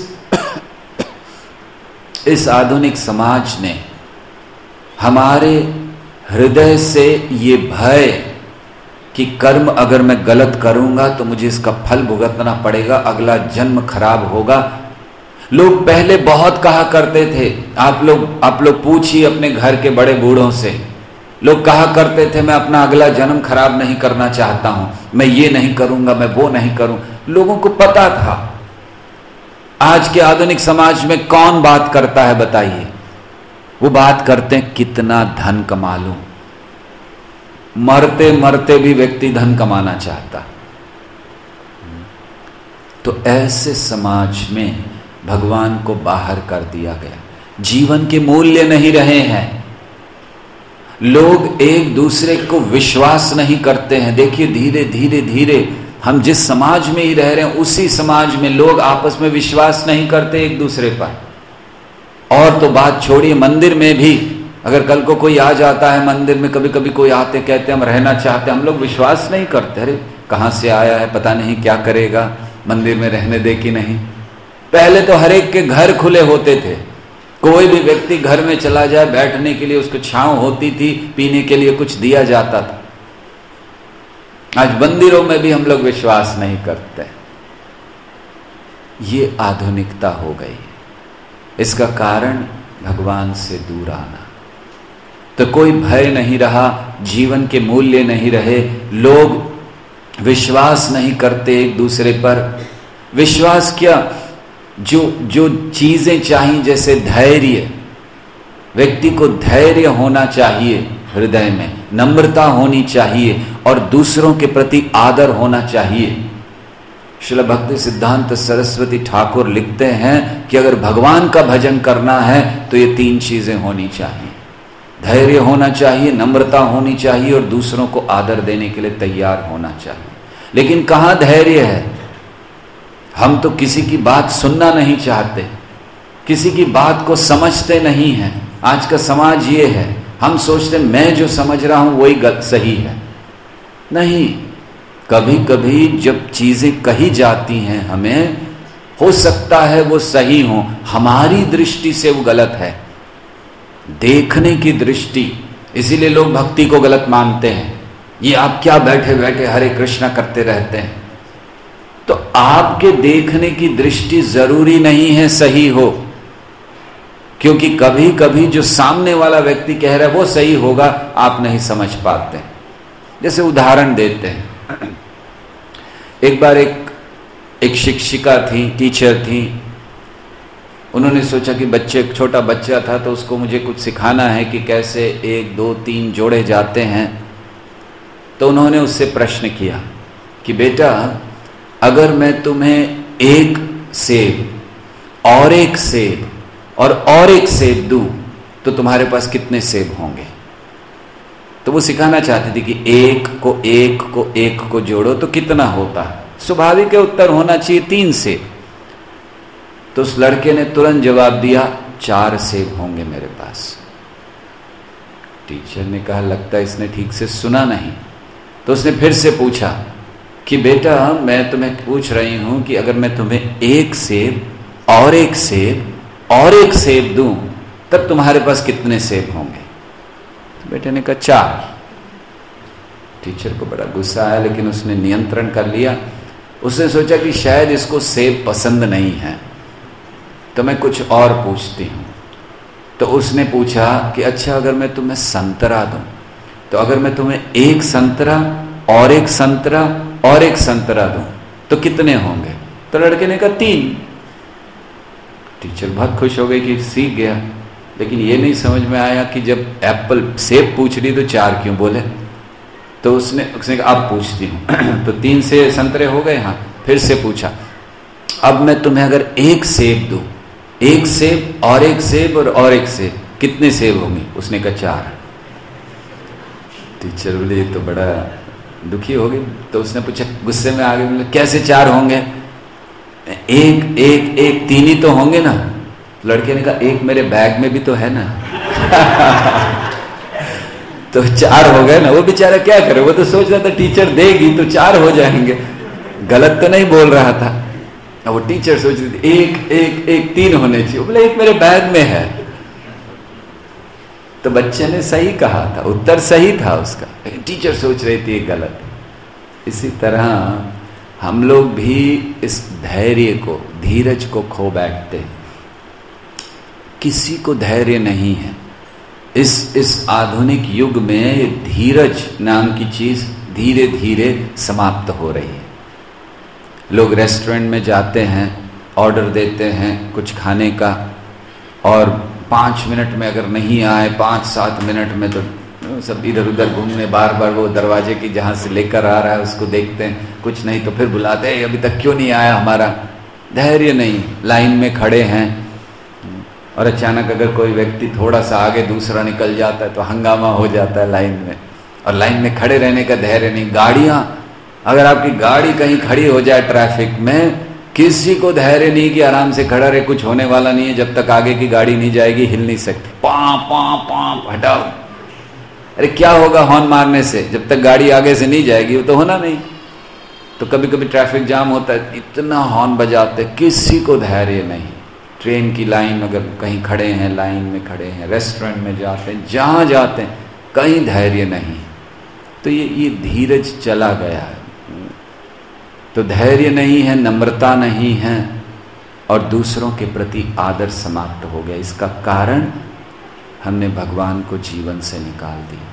इस आधुनिक समाज ने हमारे हृदय से ये भय कि कर्म अगर मैं गलत करूंगा तो मुझे इसका फल भुगतना पड़ेगा, अगला जन्म खराब होगा। लोग पहले बहुत कहा करते थे, आप लोग पूछिए अपने घर के बड़े बूढ़ों से, लोग कहा करते थे मैं अपना अगला जन्म खराब नहीं करना चाहता हूं, मैं ये नहीं करूंगा, मैं वो नहीं करूं। लोगों को पता था। आज के आधुनिक समाज में कौन बात करता है बताइए? वो बात करते हैं कितना धन कमा लूं। मरते मरते भी व्यक्ति धन कमाना चाहता। तो ऐसे समाज में भगवान को बाहर कर दिया गया। जीवन के मूल्य नहीं रहे हैं। लोग एक दूसरे को विश्वास नहीं करते हैं। देखिए धीरे धीरे धीरे हम जिस समाज में ही रह रहे हैं उसी समाज में लोग आपस में विश्वास नहीं करते एक दूसरे पर। और तो बात छोड़िए, मंदिर में भी अगर कल को कोई आ जाता है मंदिर में, कभी कभी कोई आते कहते हम रहना चाहते हैं, हम लोग विश्वास नहीं करते, अरे कहां से आया है, पता नहीं क्या करेगा, मंदिर में रहने दे कि नहीं। पहले तो हर एक के घर खुले होते थे, कोई भी व्यक्ति घर में चला जाए बैठने के लिए उसको छांव होती थी, पीने के लिए कुछ दिया जाता था। आज मंदिरों में भी हम लोग विश्वास नहीं करते। ये आधुनिकता हो गई। इसका कारण भगवान से दूर आना। तो कोई भय नहीं रहा, जीवन के मूल्य नहीं रहे, लोग विश्वास नहीं करते एक दूसरे पर। विश्वास क्या, जो चीजें चाहिए, जैसे धैर्य, व्यक्ति को धैर्य होना चाहिए, हृदय में नम्रता होनी चाहिए और दूसरों के प्रति आदर होना चाहिए। श्रील भक्ति सिद्धांत सरस्वती ठाकुर लिखते हैं कि अगर भगवान का भजन करना है तो ये 3 चीजें होनी चाहिए। धैर्य होना चाहिए, नम्रता होनी चाहिए और दूसरों को आदर देने के लिए तैयार होना चाहिए। लेकिन कहाँ धैर्य है? हम तो किसी की बात सुनना नहीं चाहते, किसी की बात को समझते नहीं हैं। आज का समाज ये है, हम सोचते मैं जो समझ रहा हूं वही सही है। नहीं, कभी कभी जब चीजें कही जाती हैं हमें, हो सकता है वो सही हो, हमारी दृष्टि से वो गलत है, देखने की दृष्टि। इसीलिए लोग भक्ति को गलत मानते हैं। ये आप क्या बैठे बैठे हरे कृष्णा करते रहते हैं। तो आपके देखने की दृष्टि जरूरी नहीं है सही हो, क्योंकि कभी कभी जो सामने वाला व्यक्ति कह रहा है वो सही होगा, आप नहीं समझ पाते। जैसे उदाहरण देते हैं, एक बार एक शिक्षिका थी, टीचर थी। उन्होंने सोचा कि एक छोटा बच्चा था तो उसको मुझे कुछ सिखाना है कि कैसे 1, 2, 3 जोड़े जाते हैं। तो उन्होंने उससे प्रश्न किया कि बेटा, अगर मैं तुम्हें 1 सेब और 1 सेब और 1 सेब दूं तो तुम्हारे पास कितने सेब होंगे? तो वो सिखाना चाहती थी कि 1 को 1 को जोड़ो तो कितना होता है। स्वाभाविक उत्तर होना चाहिए 3 सेब। तो उस लड़के ने तुरंत जवाब दिया 4 सेब होंगे मेरे पास। टीचर ने कहा लगता है इसने ठीक से सुना नहीं। तो उसने फिर से पूछा कि बेटा, मैं तुम्हें पूछ रही हूं कि अगर मैं तुम्हें 1 सेब और 1 सेब और 1 सेब दूं तब तुम्हारे पास कितने सेब होंगे? तो बेटे ने कहा 4। टीचर को बड़ा गुस्सा आया, लेकिन उसने नियंत्रण कर लिया। उसने सोचा कि शायद इसको सेब पसंद नहीं है, तो मैं कुछ और पूछती हूं। तो उसने पूछा कि अच्छा, अगर मैं तुम्हें संतरा दूं तो अगर मैं तुम्हें एक संतरा और एक संतरा और एक संतरा दूं तो कितने होंगे? तो लड़के ने कहा 3। टीचर बहुत खुश हो गई कि सीख गया, लेकिन ये नहीं समझ में आया कि जब एप्पल सेब पूछ रही तो 4 क्यों बोले? तो उसने कहा अब पूछती हूँ। तो 3 से संतरे हो गए। हाँ, फिर से पूछा, अब मैं तुम्हें अगर एक सेब दूं, एक सेब और एक सेब और एक सेब, कितने सेब होंगे? उसने कहा 4। टीचर बोले ये तो बड़ा दुखी हो गई। तो उसने पूछा, गुस्से में आ गए, बोले कैसे 4 होंगे? एक एक एक 3 ही तो होंगे ना। लड़के ने कहा एक मेरे बैग में भी तो है ना। तो 4 हो गए ना। वो बेचारा क्या करे, वो तो सोच रहा था टीचर देगी तो 4 हो जाएंगे, गलत तो नहीं बोल रहा था। वो टीचर सोच रही थी एक एक एक 3 होने चाहिए। बोले एक मेरे बैग में है। तो बच्चे ने सही कहा था, उत्तर सही था उसका, लेकिन टीचर सोच रही थी गलत। इसी तरह हम लोग भी इस धैर्य को, धीरज को खो बैठते हैं। किसी को धैर्य नहीं है। इस आधुनिक युग में धीरज नाम की चीज धीरे धीरे समाप्त हो रही है। लोग रेस्टोरेंट में जाते हैं, ऑर्डर देते हैं कुछ खाने का, और 5 मिनट में अगर नहीं आए, 5-7 मिनट में, तो सब इधर उधर घूमने, बार बार वो दरवाजे की जहाँ से लेकर आ रहा है उसको देखते हैं, कुछ नहीं तो फिर बुलाते हैं अभी तक क्यों नहीं आया हमारा। धैर्य नहीं, लाइन में खड़े हैं, और अचानक अगर कोई व्यक्ति थोड़ा सा आगे दूसरा निकल जाता है तो हंगामा हो जाता है लाइन में, और लाइन में खड़े रहने का धैर्य नहीं। गाड़ियां, अगर आपकी गाड़ी कहीं खड़ी हो जाए ट्रैफिक में, किसी को धैर्य नहीं कि आराम से खड़ा रहे, कुछ होने वाला नहीं है, जब तक आगे की गाड़ी नहीं जाएगी हिल नहीं सकती। पां पां पां हटाओ, अरे क्या होगा हॉर्न मारने से, जब तक गाड़ी आगे से नहीं जाएगी वो तो होना नहीं। तो कभी कभी ट्रैफिक जाम होता है, इतना हॉर्न बजाते, किसी को धैर्य नहीं। ट्रेन की लाइन अगर कहीं खड़े हैं, लाइन में खड़े हैं, रेस्टोरेंट में जाते हैं, जहां जाते हैं, कहीं धैर्य नहीं। तो ये धीरज चला गया है। तो धैर्य नहीं है, नम्रता नहीं है, और दूसरों के प्रति आदर समाप्त हो गया। इसका कारण हमने भगवान को जीवन से निकाल दिया।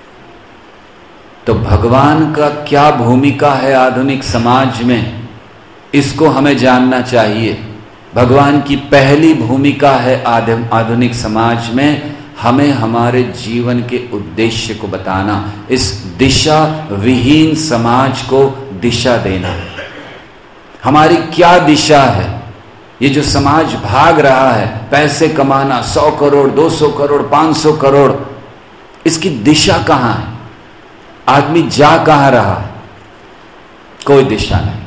तो भगवान का क्या भूमिका है आधुनिक समाज में, इसको हमें जानना चाहिए। भगवान की पहली भूमिका है आधुनिक समाज में, हमें हमारे जीवन के उद्देश्य को बताना, इस दिशा विहीन समाज को दिशा देना। हमारी क्या दिशा है? ये जो समाज भाग रहा है, पैसे कमाना, 100 करोड़, 200 करोड़, 500 करोड़, इसकी दिशा कहां है? आदमी जा कहां रहा है? कोई दिशा नहीं।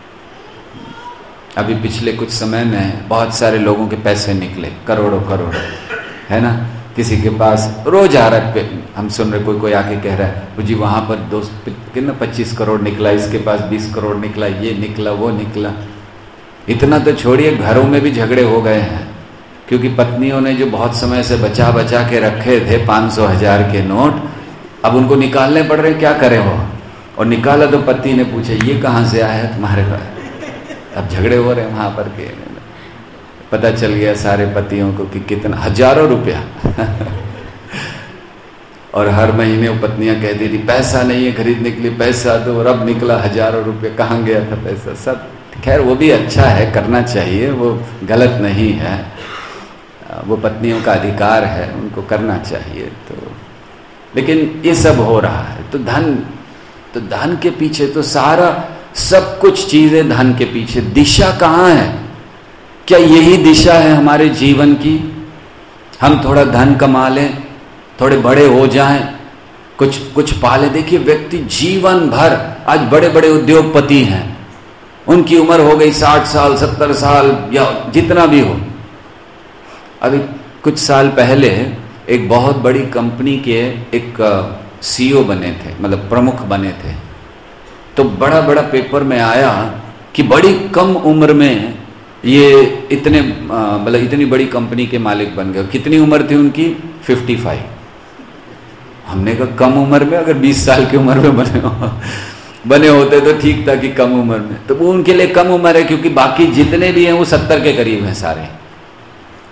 अभी पिछले कुछ समय में बहुत सारे लोगों के पैसे निकले, करोड़ों करोड़, है ना। किसी के पास रोज आ रहा है, हम सुन रहे, कोई आके कह रहा है जी वहां पर 25 करोड़ निकला, इसके पास 20 करोड़ निकला, ये निकला, वो निकला। इतना तो छोड़िए, घरों में भी झगड़े हो गए हैं, क्योंकि पत्नियों ने जो बहुत समय से बचा बचा के रखे थे 500 1000 के नोट, अब उनको निकालने पड़ रहे, क्या करें वो। और निकाला तो पति ने पूछा ये कहाँ से आया है तुम्हारे पास। अब झगड़े हो रहे हैं वहां पर के। पता चल गया सारे पतियों को कि कितना, हजारों रुपया। और हर महीने वो पत्नियां कहती थी पैसा नहीं है खरीदने के लिए, पैसा दो, और अब निकला हजारों रुपये, कहाँ गया था पैसा। सब खैर वो भी अच्छा है, करना चाहिए, वो गलत नहीं है, वो पत्नियों का अधिकार है, उनको करना चाहिए। तो लेकिन ये सब हो रहा है, तो धन के पीछे तो सारा सब कुछ चीजें धन के पीछे। दिशा कहाँ है? क्या यही दिशा है हमारे जीवन की? हम थोड़ा धन कमा लें, थोड़े बड़े हो जाएं, कुछ पाले। देखिए व्यक्ति जीवन भर, आज बड़े बड़े उद्योगपति हैं, उनकी उम्र हो गई 60 साल 70 साल या जितना भी हो। अभी कुछ साल पहले एक बहुत बड़ी कंपनी के एक सीईओ बने थे, मतलब प्रमुख बने थे। तो बड़ा बड़ा पेपर में आया कि बड़ी कम उम्र में ये इतने मतलब इतनी बड़ी कंपनी के मालिक बन गए। कितनी उम्र थी उनकी? 55। हमने कहा कम उम्र में, अगर 20 साल की उम्र में बने होते तो ठीक था कि कम उम्र में। तो वो उनके लिए कम उम्र है, क्योंकि बाकी जितने भी हैं वो 70 के करीब हैं सारे।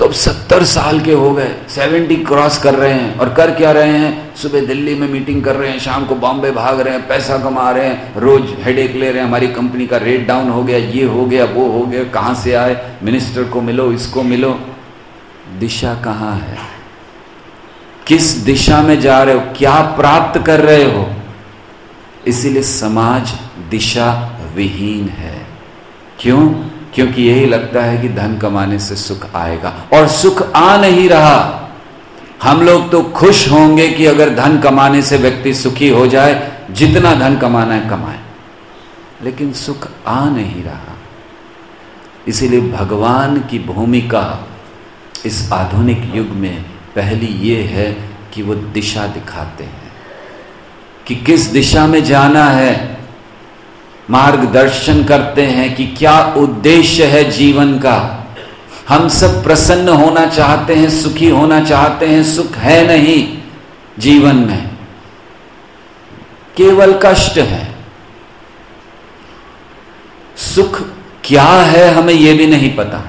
तो अब 70 साल के हो गए, 70 क्रॉस कर रहे हैं, और कर क्या रहे हैं? सुबह दिल्ली में मीटिंग कर रहे हैं, शाम को बॉम्बे भाग रहे हैं, पैसा कमा रहे हैं, रोज हेडेक ले रहे हैं, हमारी कंपनी का रेट डाउन हो गया, ये हो गया, वो हो गया, कहाँ से आए, मिनिस्टर को मिलो, इसको मिलो। दिशा कहाँ है? किस दिशा में जा रहे हो? क्या प्राप्त कर रहे हो? इसीलिए समाज दिशा विहीन है। क्यों? क्योंकि यही लगता है कि धन कमाने से सुख आएगा, और सुख आ नहीं रहा। हम लोग तो खुश होंगे कि अगर धन कमाने से व्यक्ति सुखी हो जाए, जितना धन कमाना है कमाए, लेकिन सुख आ नहीं रहा। इसीलिए भगवान की भूमिका इस आधुनिक युग में पहली ये है कि वो दिशा दिखाते हैं कि किस दिशा में जाना है, मार्गदर्शन करते हैं कि क्या उद्देश्य है जीवन का। हम सब प्रसन्न होना चाहते हैं, सुखी होना चाहते हैं, सुख है नहीं जीवन में, केवल कष्ट है। सुख क्या है हमें यह भी नहीं पता।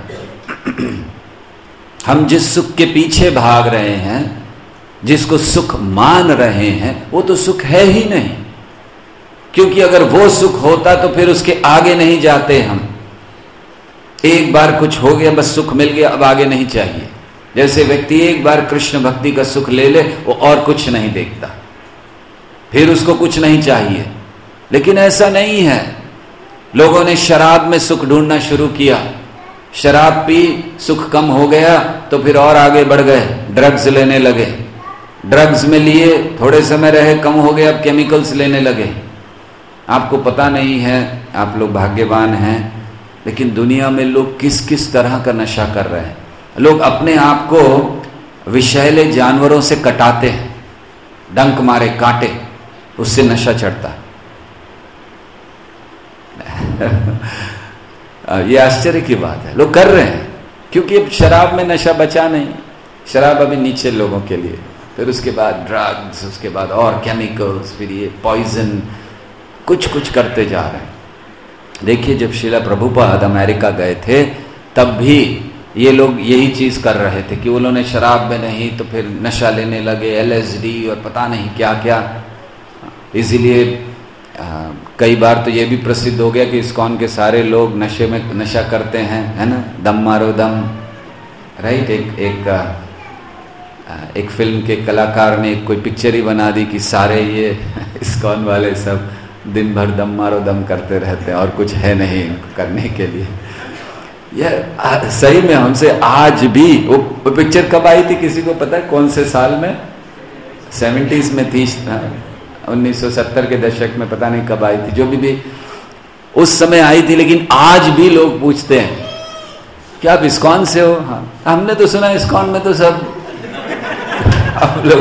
हम जिस सुख के पीछे भाग रहे हैं, जिसको सुख मान रहे हैं, वो तो सुख है ही नहीं। क्योंकि अगर वो सुख होता तो फिर उसके आगे नहीं जाते हम। एक बार कुछ हो गया, बस सुख मिल गया, अब आगे नहीं चाहिए। जैसे व्यक्ति एक बार कृष्ण भक्ति का सुख ले ले, वो और कुछ नहीं देखता, फिर उसको कुछ नहीं चाहिए। लेकिन ऐसा नहीं है। लोगों ने शराब में सुख ढूंढना शुरू किया, शराब पी, सुख कम हो गया तो फिर और आगे बढ़ गए, ड्रग्स लेने लगे, ड्रग्स में लिए, थोड़े समय रहे, कम हो गया, अब केमिकल्स लेने लगे। आपको पता नहीं है, आप लोग भाग्यवान हैं, लेकिन दुनिया में लोग किस किस तरह का नशा कर रहे हैं। लोग अपने आप को विषैले जानवरों से कटाते हैं, डंक मारे, काटे, उससे नशा चढ़ता है। ये आश्चर्य की बात है, लोग कर रहे हैं, क्योंकि अब शराब में नशा बचा नहीं। शराब अभी नीचे लोगों के लिए, फिर उसके बाद ड्रग्स, उसके बाद और केमिकल्स, फिर ये पॉइजन, कुछ कुछ करते जा रहे हैं। देखिए, जब श्रीला प्रभुपाद अमेरिका गए थे, तब भी ये लोग यही चीज कर रहे थे कि उन्होंने शराब में नहीं तो फिर नशा लेने लगे, LSD और पता नहीं क्या क्या। इसीलिए कई बार तो ये भी प्रसिद्ध हो गया कि इस्कॉन के सारे लोग नशे में नशा करते हैं, है ना, दम मारो दम, राइट। एक फिल्म के कलाकार ने कोई पिक्चर ही बना दी कि सारे ये इस्कॉन वाले सब दिन भर दम मारो दम करते रहते हैं और कुछ है नहीं करने के लिए। यह सही में हमसे आज भी, वो पिक्चर कब आई थी किसी को पता है? कौन से साल में? 70s में थी, 1970 के दशक में, पता नहीं कब आई थी, जो भी उस समय आई थी। लेकिन आज भी लोग पूछते हैं कि आप इस्कॉन से हो? हाँ, हमने तो सुना इस्कॉन में तो सब आप लोग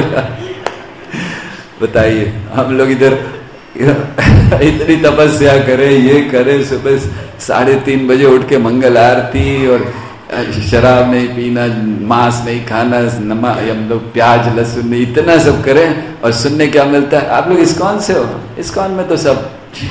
बताइए, हम लोग इधर इतनी तपस्या करें, ये करें, सुबह 3:30 बजे उठ के मंगल आरती, और शराब नहीं पीना, मांस नहीं खाना, नमक, हम लोग प्याज लहसुन नहीं, इतना सब करें, और सुनने क्या मिलता है? आप लोग इस्कॉन से हो? इस्कॉन में तो सब।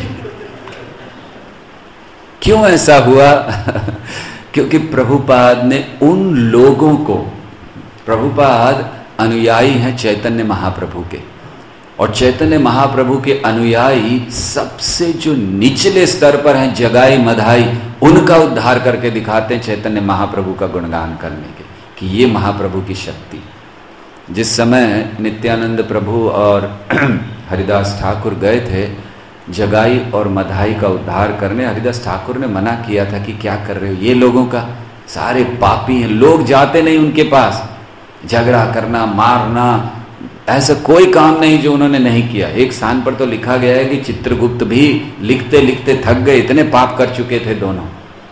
क्यों ऐसा हुआ? क्योंकि प्रभुपाद ने उन लोगों को, प्रभुपाद अनुयायी हैं चैतन्य महाप्रभु के, और चैतन्य महाप्रभु के अनुयायी सबसे जो निचले स्तर पर हैं, जगाई मधाई, उनका उद्धार करके दिखाते हैं चैतन्य महाप्रभु का गुणगान करने के, कि ये महाप्रभु की शक्ति। जिस समय नित्यानंद प्रभु और हरिदास ठाकुर गए थे जगाई और मधाई का उद्धार करने, हरिदास ठाकुर ने मना किया था कि क्या कर रहे हो, ये लोगों का सारे पापी हैं, लोग जाते नहीं उनके पास। झगड़ा करना, मारना, ऐसा कोई काम नहीं जो उन्होंने नहीं किया। एक स्थान पर तो लिखा गया है कि चित्रगुप्त भी लिखते लिखते थक गए, इतने पाप कर चुके थे दोनों।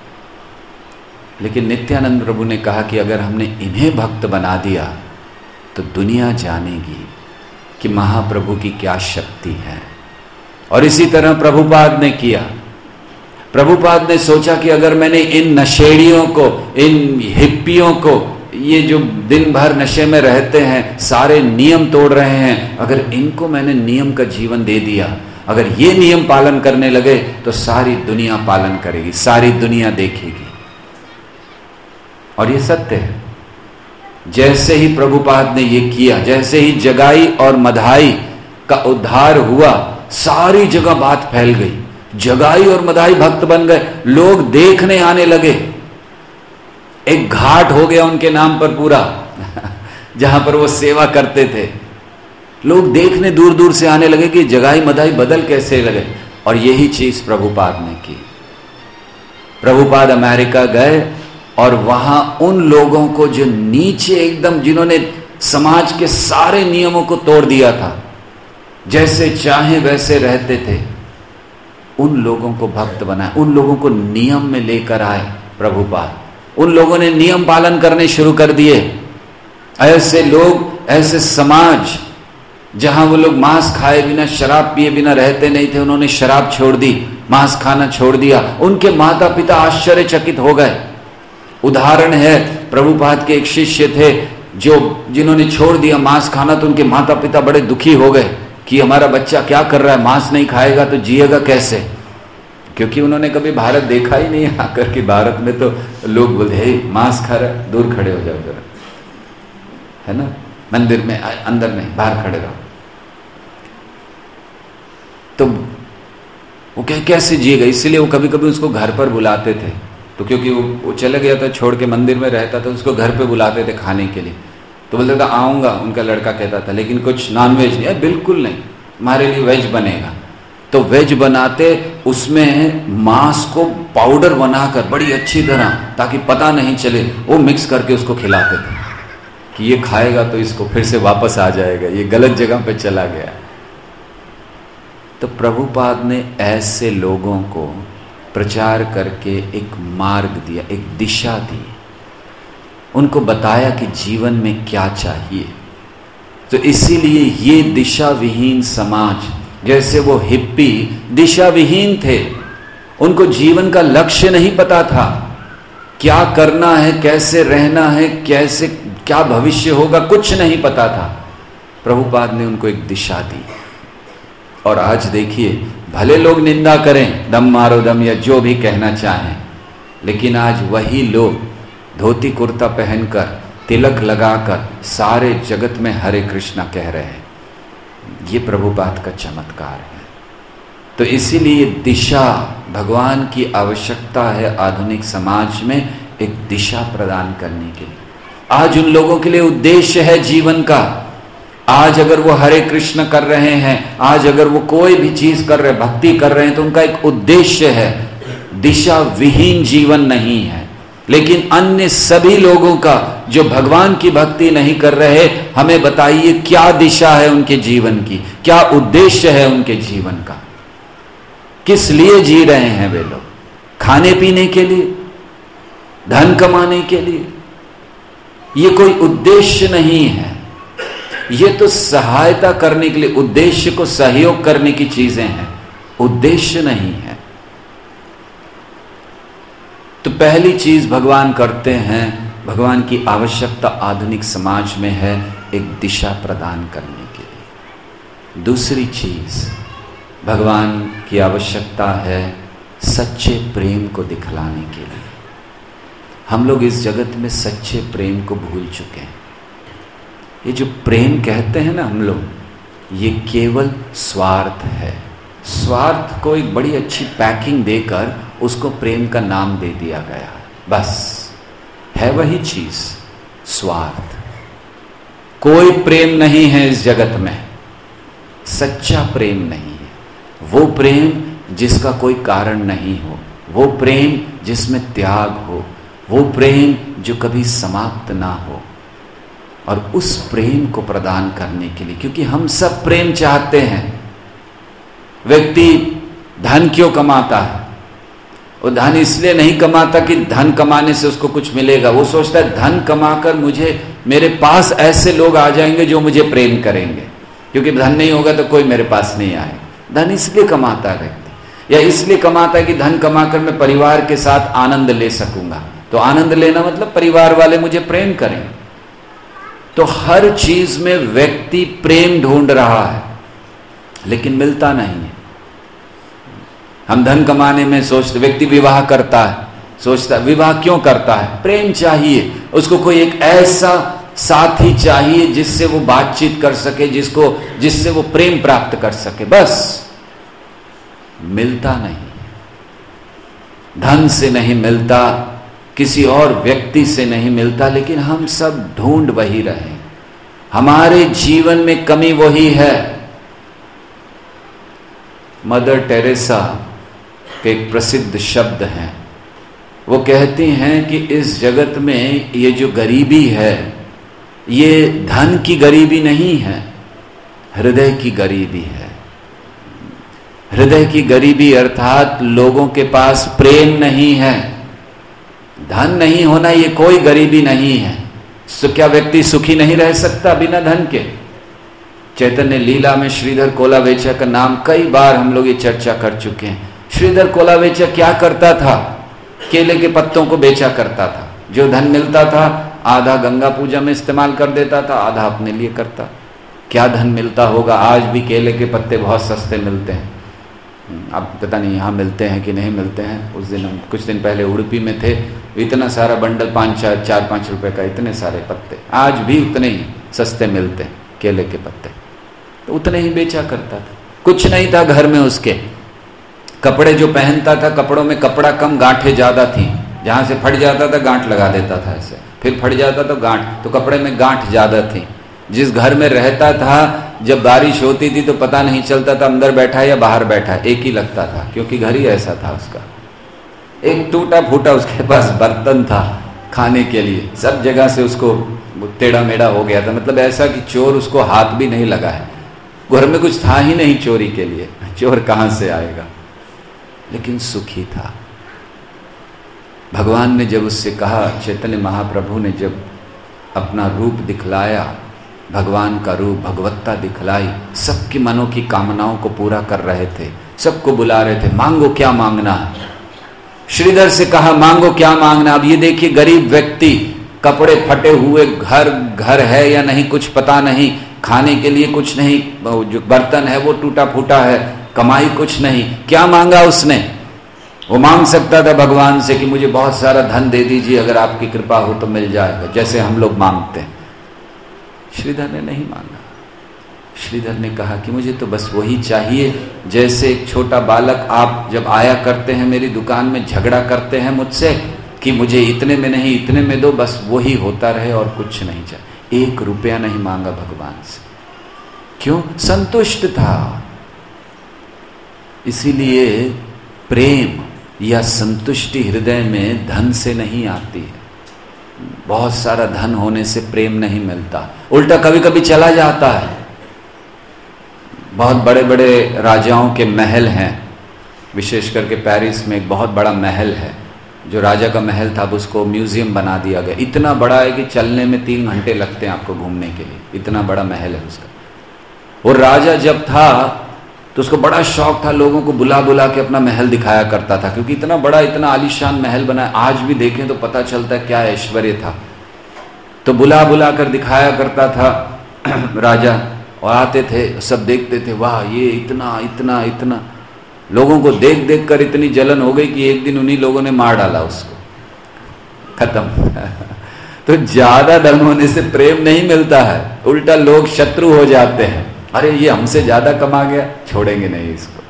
लेकिन नित्यानंद प्रभु ने कहा कि अगर हमने इन्हें भक्त बना दिया तो दुनिया जानेगी कि महाप्रभु की क्या शक्ति है। और इसी तरह प्रभुपाद ने किया। प्रभुपाद ने सोचा कि अगर मैंने इन नशेड़ियों को, इन हिप्पियों को, ये जो दिन भर नशे में रहते हैं, सारे नियम तोड़ रहे हैं, अगर इनको मैंने नियम का जीवन दे दिया, अगर ये नियम पालन करने लगे तो सारी दुनिया पालन करेगी, सारी दुनिया देखेगी। और ये सत्य है। जैसे ही प्रभुपाद ने ये किया, जैसे ही जगाई और मधाई का उद्धार हुआ, सारी जगह बात फैल गई। जगाई और मधाई भक्त बन गए, लोग देखने आने लगे। एक घाट हो गया उनके नाम पर पूरा जहां पर वो सेवा करते थे। लोग देखने दूर दूर से आने लगे कि जगाई मधाई बदल कैसे लगे। और यही चीज प्रभुपाद ने की। प्रभुपाद अमेरिका गए और वहां उन लोगों को जो नीचे एकदम, जिन्होंने समाज के सारे नियमों को तोड़ दिया था, जैसे चाहे वैसे रहते थे, उन लोगों को भक्त बनाए, उन लोगों को नियम में लेकर आए प्रभुपाद। उन लोगों ने नियम पालन करने शुरू कर दिए। ऐसे लोग, ऐसे समाज जहां वो लोग मांस खाए बिना, शराब पिए बिना रहते नहीं थे, उन्होंने शराब छोड़ दी, मांस खाना छोड़ दिया। उनके माता पिता आश्चर्यचकित हो गए। उदाहरण है, प्रभुपाद के एक शिष्य थे जिन्होंने छोड़ दिया मांस खाना, तो उनके माता पिता बड़े दुखी हो गए कि हमारा बच्चा क्या कर रहा है, मांस नहीं खाएगा तो जिएगा कैसे। क्योंकि उन्होंने कभी भारत देखा ही नहीं आकर के। भारत में तो लोग बोलते हैं मांस खा रहा है, दूर खड़े हो जाओ जरा, है ना, मंदिर में अंदर नहीं, बाहर खड़े रहो। तो वो कैसे जिएगा, इसलिए वो कभी कभी उसको घर पर बुलाते थे। तो क्योंकि वो चले गया था, छोड़ के मंदिर में रहता था, उसको घर पे बुलाते थे खाने के लिए। तो बोलता था आऊंगा, उनका लड़का कहता था, लेकिन कुछ नॉनवेज नहीं है, बिल्कुल नहीं, हमारे लिए वेज बनेगा। तो वेज बनाते, उसमें मांस को पाउडर बनाकर बड़ी अच्छी तरह, ताकि पता नहीं चले, वो मिक्स करके उसको खिलाते थे कि ये खाएगा तो इसको फिर से वापस आ जाएगा, ये गलत जगह पे चला गया। तो प्रभुपाद ने ऐसे लोगों को प्रचार करके एक मार्ग दिया, एक दिशा दी, उनको बताया कि जीवन में क्या चाहिए। तो इसीलिए ये दिशा विहीन समाज, जैसे वो हिप्पी दिशा विहीन थे, उनको जीवन का लक्ष्य नहीं पता था, क्या करना है, कैसे रहना है, कैसे क्या भविष्य होगा, कुछ नहीं पता था। प्रभुपाद ने उनको एक दिशा दी। और आज देखिए, भले लोग निंदा करें, दम मारो दम, या जो भी कहना चाहें, लेकिन आज वही लोग धोती कुर्ता पहनकर, तिलक लगाकर सारे जगत में हरे कृष्णा कह रहे हैं। ये प्रभुपाद का चमत्कार है। तो इसीलिए दिशा, भगवान की आवश्यकता है आधुनिक समाज में एक दिशा प्रदान करने के लिए। आज उन लोगों के लिए उद्देश्य है जीवन का। आज अगर वो हरे कृष्ण कर रहे हैं, आज अगर वो कोई भी चीज कर रहे हैं, भक्ति कर रहे हैं, तो उनका एक उद्देश्य है। दिशा विहीन जीवन नहीं है। लेकिन अन्य सभी लोगों का जो भगवान की भक्ति नहीं कर रहे, हमें बताइए क्या दिशा है उनके जीवन की, क्या उद्देश्य है उनके जीवन का, किस लिए जी रहे हैं वे लोग? खाने पीने के लिए, धन कमाने के लिए? ये कोई उद्देश्य नहीं है। ये तो सहायता करने के लिए, उद्देश्य को सहयोग करने की चीजें हैं, उद्देश्य नहीं है। तो पहली चीज भगवान करते हैं, भगवान की आवश्यकता आधुनिक समाज में है एक दिशा प्रदान करने के लिए। दूसरी चीज भगवान की आवश्यकता है सच्चे प्रेम को दिखलाने के लिए। हम लोग इस जगत में सच्चे प्रेम को भूल चुके हैं। ये जो प्रेम कहते हैं ना हम लोग, ये केवल स्वार्थ है। स्वार्थ को एक बड़ी अच्छी पैकिंग देकर उसको प्रेम का नाम दे दिया गया। बस है वही चीज, स्वार्थ। कोई प्रेम नहीं है इस जगत में, सच्चा प्रेम नहीं है। वो प्रेम जिसका कोई कारण नहीं हो, वो प्रेम जिसमें त्याग हो, वो प्रेम जो कभी समाप्त ना हो। और उस प्रेम को प्रदान करने के लिए, क्योंकि हम सब प्रेम चाहते हैं। व्यक्ति धन क्यों कमाता है? वो धन इसलिए नहीं कमाता कि धन कमाने से उसको कुछ मिलेगा। वो सोचता है धन कमाकर मेरे पास ऐसे लोग आ जाएंगे जो मुझे प्रेम करेंगे, क्योंकि धन नहीं होगा तो कोई मेरे पास नहीं आएगा। धन इसलिए कमाता है व्यक्ति, या इसलिए कमाता है कि धन कमाकर मैं परिवार के साथ आनंद ले सकूंगा। तो आनंद लेना मतलब परिवार वाले मुझे प्रेम करें। तो हर चीज में व्यक्ति प्रेम ढूंढ रहा है, लेकिन मिलता नहीं है। हम धन कमाने में सोचते, व्यक्ति विवाह करता है, सोचता विवाह क्यों करता है? प्रेम चाहिए उसको, कोई एक ऐसा साथी चाहिए जिससे वो बातचीत कर सके, जिससे वो प्रेम प्राप्त कर सके। बस मिलता नहीं, धन से नहीं मिलता, किसी और व्यक्ति से नहीं मिलता, लेकिन हम सब ढूंढ वही रहे। हमारे जीवन में कमी वही है। मदर टेरेसा के एक प्रसिद्ध शब्द हैं, वो कहती हैं कि इस जगत में ये जो गरीबी है, ये धन की गरीबी नहीं है, हृदय की गरीबी है। हृदय की गरीबी अर्थात लोगों के पास प्रेम नहीं है। धन नहीं होना ये कोई गरीबी नहीं है। तो क्या व्यक्ति सुखी नहीं रह सकता बिना धन के? चैतन्य लीला में श्रीधर कोलावेचा का नाम कई बार हम लोग ये चर्चा कर चुके हैं। श्रीधर कोलावेचा क्या करता था? केले के पत्तों को बेचा करता था। जो धन मिलता था आधा गंगा पूजा में इस्तेमाल कर देता था, आधा अपने लिए करता। क्या धन मिलता होगा? आज भी केले के पत्ते बहुत सस्ते मिलते हैं। अब पता नहीं यहाँ मिलते हैं कि नहीं मिलते हैं। उस दिन हम कुछ दिन पहले उड़पी में थे, इतना सारा बंडल 4-5 रुपए का, इतने सारे पत्ते आज भी उतने ही सस्ते मिलते हैं केले के पत्ते। तो उतने ही बेचा करता था। कुछ नहीं था घर में उसके। कपड़े जो पहनता था, कपड़ों में कपड़ा कम, गांठें ज्यादा थी। जहां से फट जाता था गांठ लगा देता था ऐसे, फिर फट जाता तो गांठ, तो कपड़े में गांठ ज्यादा थी। जिस घर में रहता था जब बारिश होती थी तो पता नहीं चलता था अंदर बैठा है या बाहर बैठा है, एक ही लगता था, क्योंकि घर ही ऐसा था उसका। एक टूटा फूटा उसके पास बर्तन था खाने के लिए, सब जगह से उसको टेढ़ा मेढ़ा हो गया था। मतलब ऐसा कि चोर उसको हाथ भी नहीं लगा है। घर में कुछ था ही नहीं चोरी के लिए, चोर कहां से आएगा? लेकिन सुखी था। भगवान ने जब उससे कहा, चैतन्य महाप्रभु ने जब अपना रूप दिखलाया, भगवान का रूप, भगवत्ता दिखलाई, सबकी मनों की कामनाओं को पूरा कर रहे थे, सबको बुला रहे थे, मांगो क्या मांगना है। श्रीधर से कहा मांगो क्या मांगना। अब ये देखिए, गरीब व्यक्ति, कपड़े फटे हुए, घर है या नहीं कुछ पता नहीं, खाने के लिए कुछ नहीं, जो बर्तन है वो टूटा फूटा है, कमाई कुछ नहीं, क्या मांगा उसने? वो मांग सकता था भगवान से कि मुझे बहुत सारा धन दे दीजिए, अगर आपकी कृपा हो तो मिल जाएगा, जैसे हम लोग मांगते हैं। श्रीधर ने नहीं मांगा। श्रीधर ने कहा कि मुझे तो बस वही चाहिए, जैसे एक छोटा बालक, आप जब आया करते हैं मेरी दुकान में, झगड़ा करते हैं मुझसे कि मुझे इतने में नहीं इतने में दो, बस वही होता रहे और कुछ नहीं चाहिए। 1 रुपया नहीं मांगा भगवान से। क्यों? संतुष्ट था। इसीलिए प्रेम या संतुष्टि हृदय में धन से नहीं आती है। बहुत सारा धन होने से प्रेम नहीं मिलता, उल्टा कभी कभी चला जाता है। बहुत बड़े बड़े राजाओं के महल हैं, विशेष करके पेरिस में एक बहुत बड़ा महल है, जो राजा का महल था, अब उसको म्यूजियम बना दिया गया। इतना बड़ा है कि चलने में 3 घंटे लगते हैं आपको घूमने के लिए, इतना बड़ा महल है उसका। वो राजा जब था तो उसको बड़ा शौक था, लोगों को बुला बुला के अपना महल दिखाया करता था, क्योंकि इतना बड़ा, इतना आलीशान महल बना है। आज भी देखें तो पता चलता है क्या ऐश्वर्य था। तो बुला बुला कर दिखाया करता था राजा, और आते थे, सब देखते थे, वाह ये इतना इतना इतना। लोगों को देख देख कर इतनी जलन हो गई कि एक दिन उन्हीं लोगों ने मार डाला उसको, खत्म। तो ज्यादा धन होने से प्रेम नहीं मिलता है, उल्टा लोग शत्रु हो जाते हैं। अरे ये हमसे ज्यादा कमा गया, छोड़ेंगे नहीं इसको।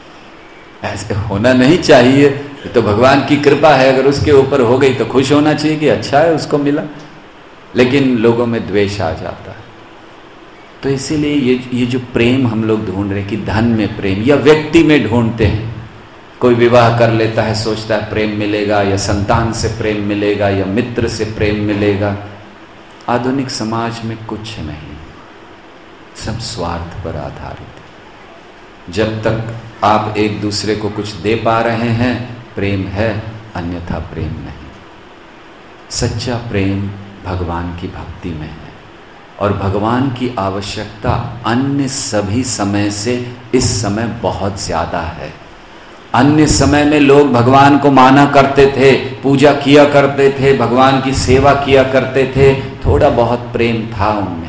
ऐसे होना नहीं चाहिए। तो भगवान की कृपा है, अगर उसके ऊपर हो गई तो खुश होना चाहिए कि अच्छा है उसको मिला, लेकिन लोगों में द्वेष आ जाता है। तो इसीलिए ये जो प्रेम हम लोग ढूंढ रहे कि धन में प्रेम, या व्यक्ति में ढूंढते हैं। कोई विवाह कर लेता है, सोचता है प्रेम मिलेगा, या संतान से प्रेम मिलेगा, या मित्र से प्रेम मिलेगा। आधुनिक समाज में कुछ नहीं, सब स्वार्थ पर आधारित है। जब तक आप एक दूसरे को कुछ दे पा रहे हैं, प्रेम है, अन्यथा प्रेम नहीं। सच्चा प्रेम भगवान की भक्ति में है, और भगवान की आवश्यकता अन्य सभी समय से इस समय बहुत ज्यादा है। अन्य समय में लोग भगवान को माना करते थे, पूजा किया करते थे, भगवान की सेवा किया करते थे, थोड़ा बहुत प्रेम था उनमें,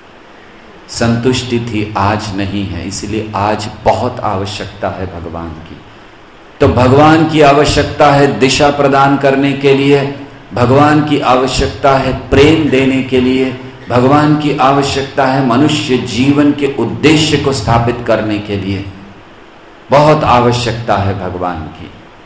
संतुष्टि थी। आज नहीं है, इसलिए आज बहुत आवश्यकता है भगवान की। तो भगवान की आवश्यकता है दिशा प्रदान करने के लिए, भगवान की आवश्यकता है प्रेम देने के लिए, भगवान की आवश्यकता है मनुष्य जीवन के उद्देश्य को स्थापित करने के लिए। बहुत आवश्यकता है भगवान की,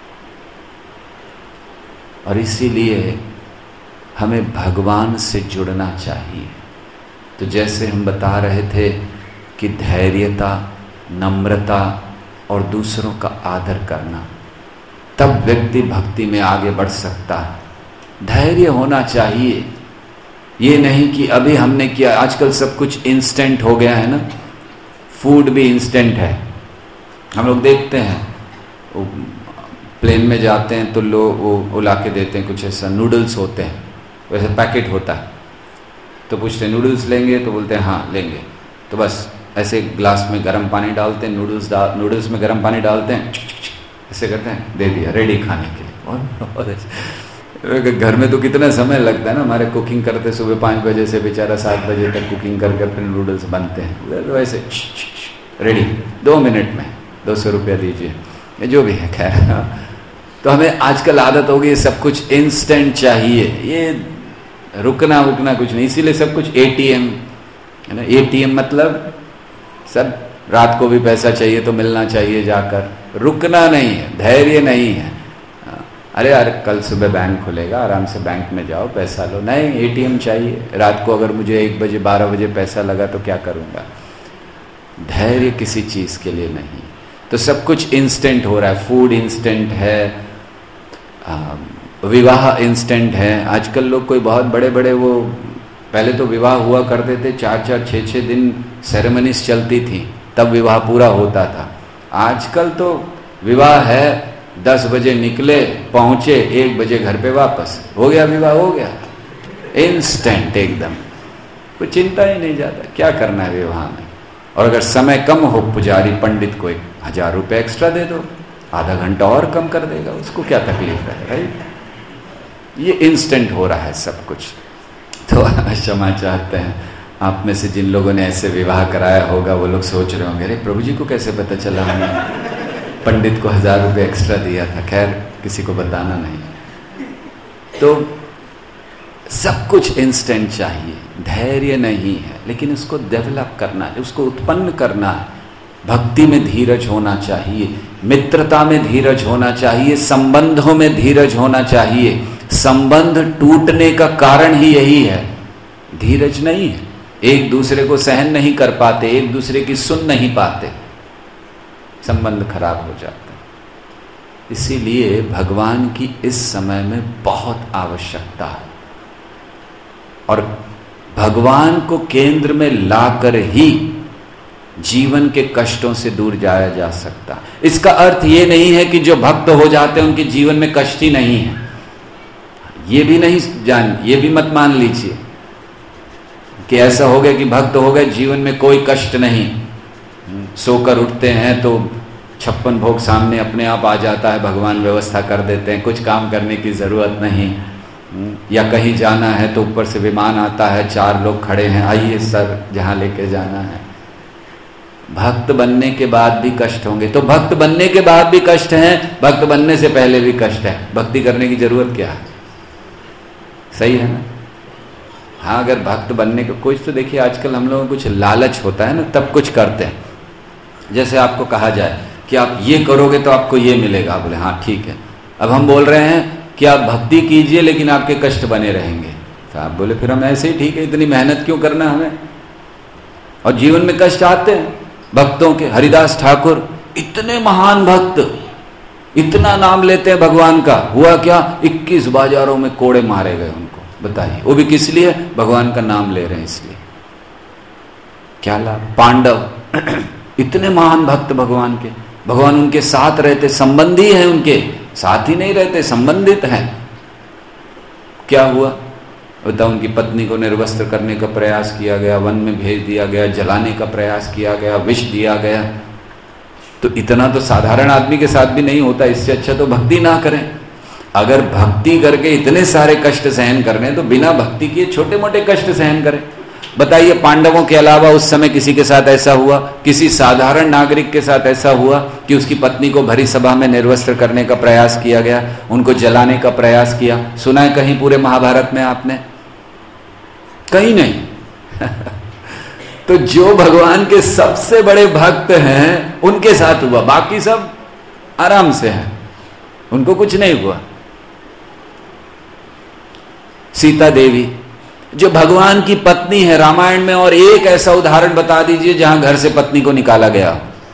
और इसीलिए हमें भगवान से जुड़ना चाहिए। तो जैसे हम बता रहे थे कि धैर्यता, नम्रता और दूसरों का आदर करना, तब व्यक्ति भक्ति में आगे बढ़ सकता है। धैर्य होना चाहिए। ये नहीं कि अभी हमने किया, आजकल सब कुछ इंस्टेंट हो गया है ना, फूड भी इंस्टेंट है। हम लोग देखते हैं प्लेन में जाते हैं तो लोग वो ला के देते हैं, कुछ ऐसा नूडल्स होते हैं, वैसे पैकेट होता है, तो पूछते हैं नूडल्स लेंगे, तो बोलते हैं हाँ लेंगे, तो बस ऐसे ग्लास में गर्म पानी डालते हैं, नूडल्स में गर्म पानी डालते हैं, ऐसे करते हैं, दे दिया, रेडी खाने के लिए। और घर में तो कितना समय लगता है ना, हमारे कुकिंग करते सुबह 5 बजे से बेचारा 7 बजे तक कुकिंग करके फिर नूडल्स बनते हैं, वैसे रेडी 2 मिनट में 200 रुपया दीजिए, ये जो भी है। खैर, तो हमें आजकल आदत हो गई सब कुछ इंस्टेंट चाहिए, ये रुकना वुकना कुछ नहीं, इसीलिए सब कुछ ATM है ना। ATM मतलब सब रात को भी पैसा चाहिए तो मिलना चाहिए जाकर, रुकना नहीं है, धैर्य नहीं है। अरे यार कल सुबह बैंक खुलेगा, आराम से बैंक में जाओ पैसा लो, नहीं ATM चाहिए। रात को अगर मुझे 1 बजे 12 बजे पैसा लगा तो क्या करूँगा। धैर्य किसी चीज़ के लिए नहीं। तो सब कुछ इंस्टेंट हो रहा है, फूड इंस्टेंट है, विवाह इंस्टेंट है। आजकल लोग कोई बहुत बड़े बड़े वो, पहले तो विवाह हुआ करते थे 4-4 6-6 दिन सेरेमनीज चलती थी, तब विवाह पूरा होता था। आजकल तो विवाह है, 10 बजे निकले, पहुंचे 1 बजे घर पे वापस, हो गया विवाह, हो गया, इंस्टेंट एकदम, कोई चिंता ही नहीं जाता क्या करना है विवाह में। और अगर समय कम हो, पुजारी पंडित को 1000 रुपये एक्स्ट्रा दे दो, आधा घंटा और कम कर देगा, उसको क्या तकलीफ है, राइट। ये इंस्टेंट हो रहा है सब कुछ। तो क्षमा चाहते हैं आप में से जिन लोगों ने ऐसे विवाह कराया होगा, वो लोग सोच रहे होंगे अरे प्रभु जी को कैसे पता चला हमने पंडित को 1000 रुपये एक्स्ट्रा दिया था। खैर किसी को बताना नहीं। तो सब कुछ इंस्टेंट चाहिए, धैर्य नहीं है, लेकिन उसको डेवलप करना है, उसको उत्पन्न करना है। भक्ति में धीरज होना चाहिए, मित्रता में धीरज होना चाहिए, संबंधों में धीरज होना चाहिए। संबंध टूटने का कारण ही यही है, धीरज नहीं है, एक दूसरे को सहन नहीं कर पाते, एक दूसरे की सुन नहीं पाते, संबंध खराब हो जाता है। इसीलिए भगवान की इस समय में बहुत आवश्यकता है, और भगवान को केंद्र में लाकर ही जीवन के कष्टों से दूर जाया जा सकता। इसका अर्थ ये नहीं है कि जो भक्त हो जाते हैं उनके जीवन में कष्ट ही नहीं है, ये भी नहीं ये भी मत मान लीजिए कि ऐसा हो गया कि भक्त हो गए जीवन में कोई कष्ट नहीं, सोकर उठते हैं तो 56 भोग सामने अपने आप आ जाता है, भगवान व्यवस्था कर देते हैं, कुछ काम करने की जरूरत नहीं। या कहीं जाना है तो ऊपर से विमान आता है, 4 लोग खड़े हैं, आइए सर जहां लेके जाना है। भक्त बनने के बाद भी कष्ट होंगे, तो भक्त बनने के बाद भी कष्ट है, भक्त बनने से पहले भी कष्ट है, भक्ति करने की जरूरत क्या है, सही है ना। हाँ अगर भक्त बनने का कुछ, तो देखिए आजकल हम लोगों को कुछ लालच होता है ना, तब कुछ करते हैं। जैसे आपको कहा जाए कि आप ये करोगे तो आपको ये मिलेगा, आप बोले हाँ ठीक है। अब हम बोल रहे हैं कि आप भक्ति कीजिए लेकिन आपके कष्ट बने रहेंगे, तो आप बोले फिर हम ऐसे ही ठीक है, इतनी मेहनत क्यों करना हमें। और जीवन में कष्ट आते हैं भक्तों के। हरिदास ठाकुर इतने महान भक्त, इतना नाम लेते हैं भगवान का, हुआ क्या 21 बाजारों में कोड़े मारे गए उनको, बताइए, वो भी किस लिए, भगवान का नाम ले रहे हैं इसलिए। क्या लाभ। पांडव इतने महान भक्त भगवान के, भगवान उनके साथ रहते, संबंधी हैं उनके, साथ ही नहीं रहते, संबंधित हैं। क्या हुआ बताओ, उनकी पत्नी को निर्वस्त्र करने का प्रयास किया गया, वन में भेज दिया गया, जलाने का प्रयास किया गया, विष दिया गया। तो इतना तो साधारण आदमी के साथ भी नहीं होता, इससे अच्छा तो भक्ति ना करें। अगर भक्ति करके इतने सारे कष्ट सहन करने, तो बिना भक्ति किए छोटे मोटे कष्ट सहन करें। बताइए पांडवों के अलावा उस समय किसी के साथ ऐसा हुआ, किसी साधारण नागरिक के साथ ऐसा हुआ कि उसकी पत्नी को भरी सभा में निर्वस्त्र करने का प्रयास किया गया, उनको जलाने का प्रयास किया? सुना है कहीं पूरे महाभारत में आपने? कहीं नहीं। तो जो भगवान के सबसे बड़े भक्त हैं उनके साथ हुआ, बाकी सब आराम से हैं, उनको कुछ नहीं हुआ। सीता देवी जो भगवान की पत्नी है रामायण में, और एक ऐसा उदाहरण बता दीजिए जहां घर से पत्नी को निकाला गया,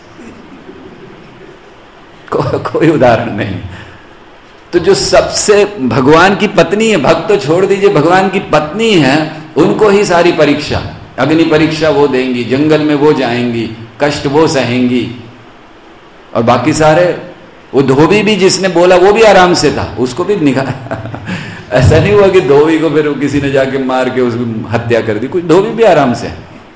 कोई उदाहरण नहीं। तो जो सबसे भगवान की पत्नी है, भक्त तो छोड़ दीजिए, भगवान की पत्नी है, उनको ही सारी परीक्षा, अग्नि परीक्षा वो देंगी, जंगल में वो जाएंगी, कष्ट वो सहेंगी, और बाकी सारे, वो धोबी भी जिसने बोला वो भी आराम से था, उसको भी निकाला। ऐसा नहीं हुआ कि धोबी को फिर किसी ने जाके मार के उसकी हत्या कर दी, कुछ धोबी भी आराम से।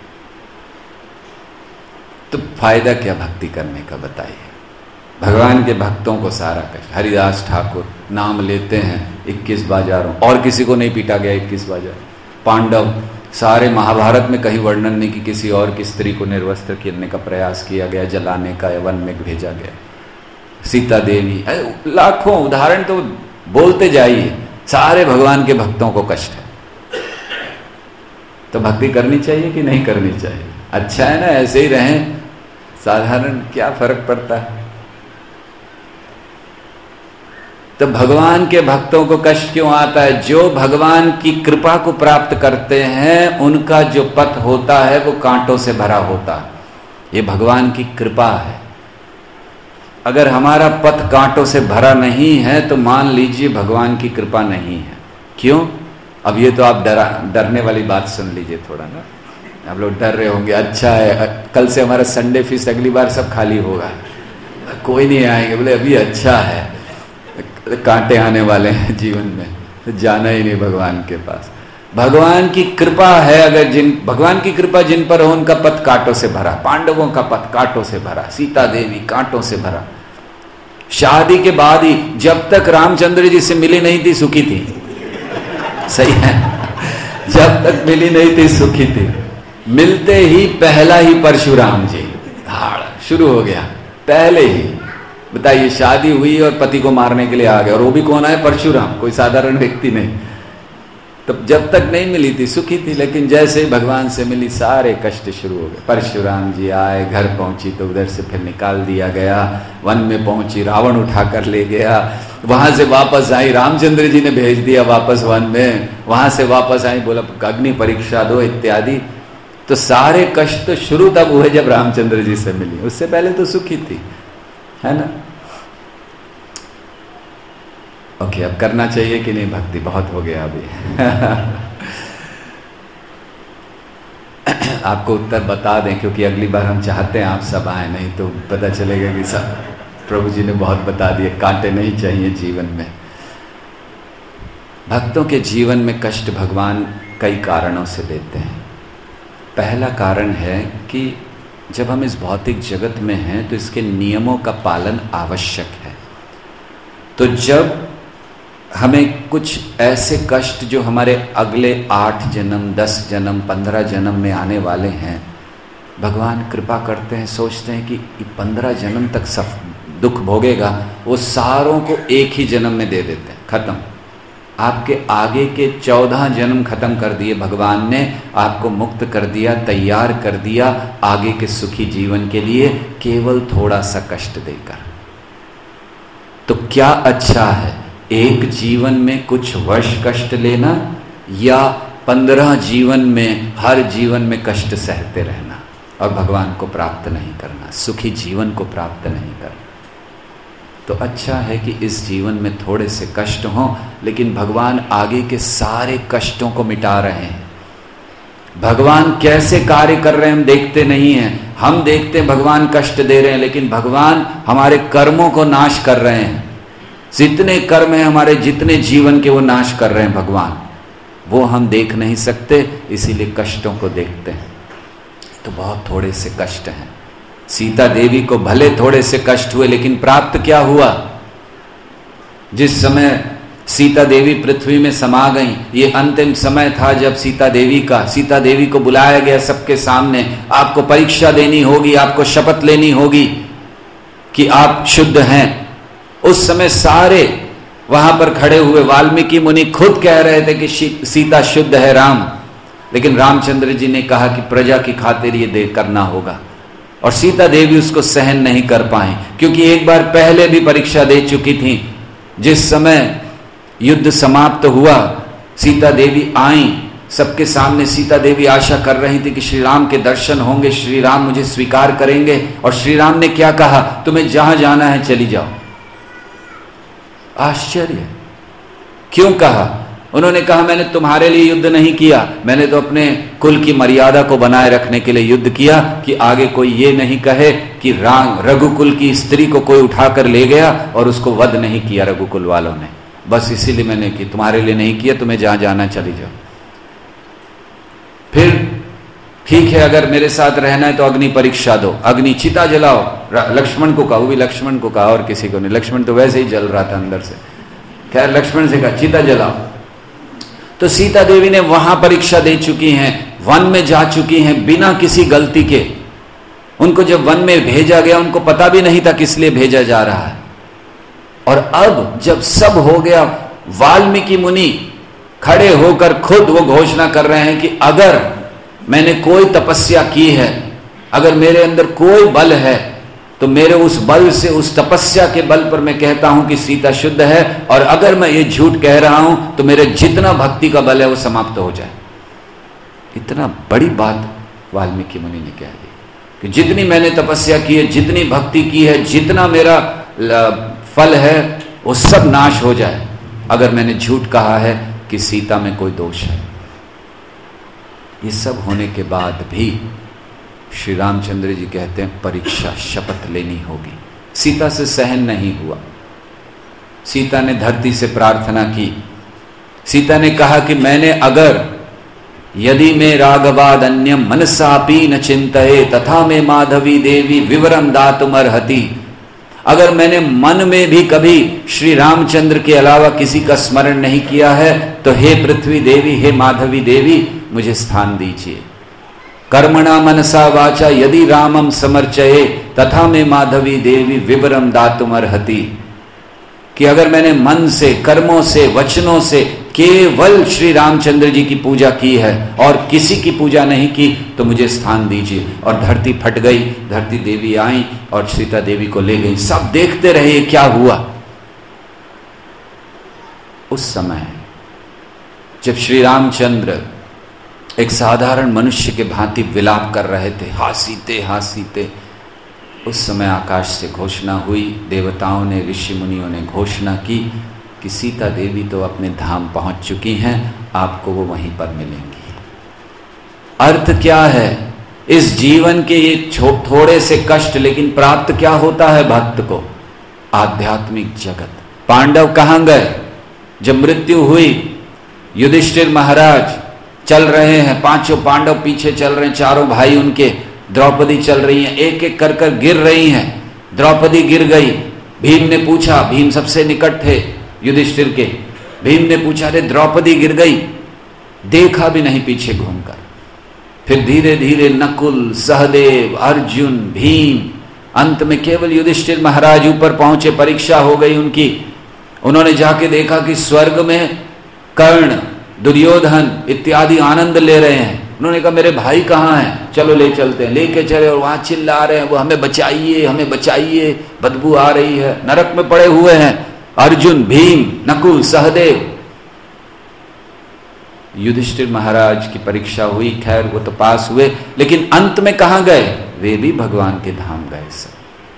तो फायदा क्या भक्ति करने का बताइए। भगवान के भक्तों को सारा कष्ट, हरिदास ठाकुर नाम लेते हैं 21 बाजारों, और किसी को नहीं पीटा गया 21 बाजार। पांडव, सारे महाभारत में कहीं वर्णन नहीं कि किसी और की स्त्री को निर्वस्त्र करने का प्रयास किया गया, जलाने का, वन में भेजा गया। सीता देवी, लाखों उदाहरण तो बोलते जाइए, सारे भगवान के भक्तों को कष्ट है। तो भक्ति करनी चाहिए कि नहीं करनी चाहिए? अच्छा है ना, ऐसे ही रहें, साधारण, क्या फर्क पड़ता है। तो भगवान के भक्तों को कष्ट क्यों आता है? जो भगवान की कृपा को प्राप्त करते हैं उनका जो पथ होता है वो कांटों से भरा होता है। ये भगवान की कृपा है। अगर हमारा पथ कांटों से भरा नहीं है तो मान लीजिए भगवान की कृपा नहीं है। क्यों? अब ये तो आप डरने वाली बात सुन लीजिए थोड़ा ना, आप लोग डर रहे होंगे, अच्छा है कल से हमारा संडे फीस अगली बार सब खाली होगा, कोई नहीं आएंगे। बोले अभी अच्छा है, कांटे आने वाले हैं जीवन में, तो जाना ही नहीं भगवान के पास। भगवान की कृपा है, अगर भगवान की कृपा जिन पर हो उनका पथ कांटों से भरा। पांडवों का पथ कांटों से भरा, सीता देवी कांटों से भरा। शादी के बाद ही, जब तक रामचंद्र जी से मिली नहीं थी सुखी थी, सही है, जब तक मिली नहीं थी सुखी थी। मिलते ही पहला ही परशुराम जी, धाड़ शुरू हो गया पहले ही। बताइए, शादी हुई और पति को मारने के लिए आ गया, और वो भी कौन है? परशुराम, कोई साधारण व्यक्ति नहीं। तब जब तक नहीं मिली थी सुखी थी, लेकिन जैसे ही भगवान से मिली सारे कष्ट शुरू हो गए। परशुराम जी आए, घर पहुंची तो उधर से फिर निकाल दिया गया, वन में पहुंची रावण उठा कर ले गया, वहां से वापस आई, रामचंद्र जी ने भेज दिया वापस वन में, वहां से वापस आई, बोला अग्नि परीक्षा दो इत्यादि। तो सारे कष्ट तो शुरू तब हुए जब रामचंद्र जी से मिली, उससे पहले तो सुखी थी, है ना। ओके, अब करना चाहिए कि नहीं भक्ति? बहुत हो गया अभी। आपको उत्तर बता दें, क्योंकि अगली बार हम चाहते हैं आप सब आए, नहीं तो पता चलेगा कि सब प्रभु जी ने बहुत बता दिए, कांटे नहीं चाहिए जीवन में। भक्तों के जीवन में कष्ट भगवान कई कारणों से देते हैं। पहला कारण है कि जब हम इस भौतिक जगत में हैं तो इसके नियमों का पालन आवश्यक है। तो जब हमें कुछ ऐसे कष्ट जो हमारे अगले 8 जन्म, 10 जन्म, 15 जन्म में आने वाले हैं, भगवान कृपा करते हैं, सोचते हैं कि 15 जन्म तक सब दुख भोगेगा, वो सारों को एक ही जन्म में दे देते हैं, खत्म। आपके आगे के 14 जन्म खत्म कर दिए भगवान ने, आपको मुक्त कर दिया, तैयार कर दिया आगे के सुखी जीवन के लिए, केवल थोड़ा सा कष्ट देकर। तो क्या अच्छा है, एक जीवन में कुछ वर्ष कष्ट लेना, या 15 जीवन में हर जीवन में कष्ट सहते रहना और भगवान को प्राप्त नहीं करना, सुखी जीवन को प्राप्त नहीं करना। तो अच्छा है कि इस जीवन में थोड़े से कष्ट हों, लेकिन भगवान आगे के सारे कष्टों को मिटा रहे हैं। भगवान कैसे कार्य कर रहे हैं हम देखते नहीं हैं। हम देखते हैं भगवान कष्ट दे रहे हैं, लेकिन भगवान हमारे कर्मों को नाश कर रहे हैं। जितने कर्म हैं हमारे, जितने जीवन के, वो नाश कर रहे हैं भगवान। वो हम देख नहीं सकते, इसीलिए कष्टों को देखते हैं। तो बहुत थोड़े से कष्ट हैं। सीता देवी को भले थोड़े से कष्ट हुए, लेकिन प्राप्त क्या हुआ? जिस समय सीता देवी पृथ्वी में समा गई, ये अंतिम समय था जब सीता देवी को बुलाया गया सबके सामने, आपको परीक्षा देनी होगी, आपको शपथ लेनी होगी कि आप शुद्ध हैं। उस समय सारे वहां पर खड़े हुए वाल्मीकि मुनि खुद कह रहे थे कि सीता शुद्ध है राम, लेकिन रामचंद्र जी ने कहा कि प्रजा की खातिर ये दे करना होगा, और सीता देवी उसको सहन नहीं कर पाए, क्योंकि एक बार पहले भी परीक्षा दे चुकी थी। जिस समय युद्ध समाप्त हुआ, सीता देवी आई, सबके सामने सीता देवी आशा कर रही थी कि श्री राम के दर्शन होंगे, श्री राम मुझे स्वीकार करेंगे। और श्री राम ने क्या कहा, तुम्हें जहां जाना है चली जाओ। आश्चर्य, क्यों कहा? उन्होंने कहा मैंने तुम्हारे लिए युद्ध नहीं किया, मैंने तो अपने कुल की मर्यादा को बनाए रखने के लिए युद्ध किया, कि आगे कोई ये नहीं कहे कि रघुकुल की स्त्री को कोई उठाकर ले गया और उसको वध नहीं किया रघुकुल वालों ने, बस इसीलिए मैंने कि तुम्हारे लिए नहीं किया, तुम्हें जहां जाना चली जाओ। फिर ठीक है, अगर मेरे साथ रहना है तो अग्नि परीक्षा दो, अग्नि चिता जलाओ। लक्ष्मण को कहा, वो भी लक्ष्मण को कहा और किसी को नहीं, लक्ष्मण तो वैसे ही जल रहा था अंदर से। खैर लक्ष्मण से कहा चिता जलाओ। तो सीता देवी ने वहां परीक्षा दे चुकी हैं, वन में जा चुकी हैं बिना किसी गलती के। उनको जब वन में भेजा गया, उनको पता भी नहीं था किस लिए भेजा जा रहा है। और अब जब सब हो गया, वाल्मीकि मुनि खड़े होकर खुद वो घोषणा कर रहे हैं कि अगर मैंने कोई तपस्या की है, अगर मेरे अंदर कोई बल है, तो मेरे उस बल से, उस तपस्या के बल पर मैं कहता हूं कि सीता शुद्ध है, और अगर मैं ये झूठ कह रहा हूं तो मेरे जितना भक्ति का बल है वो समाप्त हो जाए। इतना बड़ी बात वाल्मीकि मुनि ने कह दी कि जितनी मैंने तपस्या की है, जितनी भक्ति की है, जितना मेरा फल है, वो सब नाश हो जाए अगर मैंने झूठ कहा है कि सीता में कोई दोष है। ये सब होने के बाद भी श्री रामचंद्र जी कहते हैं परीक्षा, शपथ लेनी होगी। सीता से सहन नहीं हुआ। सीता ने धरती से प्रार्थना की। सीता ने कहा कि मैंने अगर यदि में राघवाद अन्यम मनसापि न चिंतये तथा में माधवी देवी विवरम दातुमर्हति, अगर मैंने मन में भी कभी श्री रामचंद्र के अलावा किसी का स्मरण नहीं किया है, तो हे पृथ्वी देवी, हे माधवी देवी, मुझे स्थान दीजिए। कर्मणा मनसा वाचा यदि रामम समर्चये तथा में माधवी देवी विवरम दातुमर्हति, कि अगर मैंने मन से, कर्मों से, वचनों से केवल श्री रामचंद्र जी की पूजा की है और किसी की पूजा नहीं की, तो मुझे स्थान दीजिए। और धरती फट गई, धरती देवी आई और सीता देवी को ले गई। सब देखते रहे क्या हुआ। उस समय जब श्री रामचंद्र एक साधारण मनुष्य के भांति विलाप कर रहे थे, हासीते हासीते, उस समय आकाश से घोषणा हुई, देवताओं ने, ऋषि मुनियों ने घोषणा की कि सीता देवी तो अपने धाम पहुंच चुकी हैं, आपको वो वहीं पर मिलेंगी। अर्थ क्या है इस जीवन के ये थोड़े से कष्ट, लेकिन प्राप्त क्या होता है भक्त को? आध्यात्मिक जगत। पांडव कहां गए जब मृत्यु हुई? युधिष्ठिर महाराज चल रहे हैं, पांचों पांडव पीछे चल रहे हैं, चारों भाई उनके, द्रौपदी चल रही हैं, एक एक कर कर गिर रही हैं। द्रौपदी गिर गई। भीम ने पूछा, भीम सबसे निकट थे युधिष्ठिर के, भीम ने पूछा अरे द्रौपदी गिर गई, देखा भी नहीं पीछे घूमकर। फिर धीरे धीरे नकुल, सहदेव, अर्जुन, भीम, अंत में केवल युधिष्ठिर महाराज ऊपर पहुंचे। परीक्षा हो गई उनकी। उन्होंने जाके देखा कि स्वर्ग में कर्ण, दुर्योधन इत्यादि आनंद ले रहे हैं। उन्होंने कहा मेरे भाई कहाँ हैं, चलो ले चलते हैं। लेके चले और वहां चिल्ला रहे हैं, वो हमें बचाइए, हमें बचाइए, बदबू आ रही है, नरक में पड़े हुए हैं अर्जुन, भीम, नकुल, सहदेव। युधिष्ठिर महाराज की परीक्षा हुई, खैर वो तो पास हुए, लेकिन अंत में कहां गए? वे भी भगवान के धाम गए सब।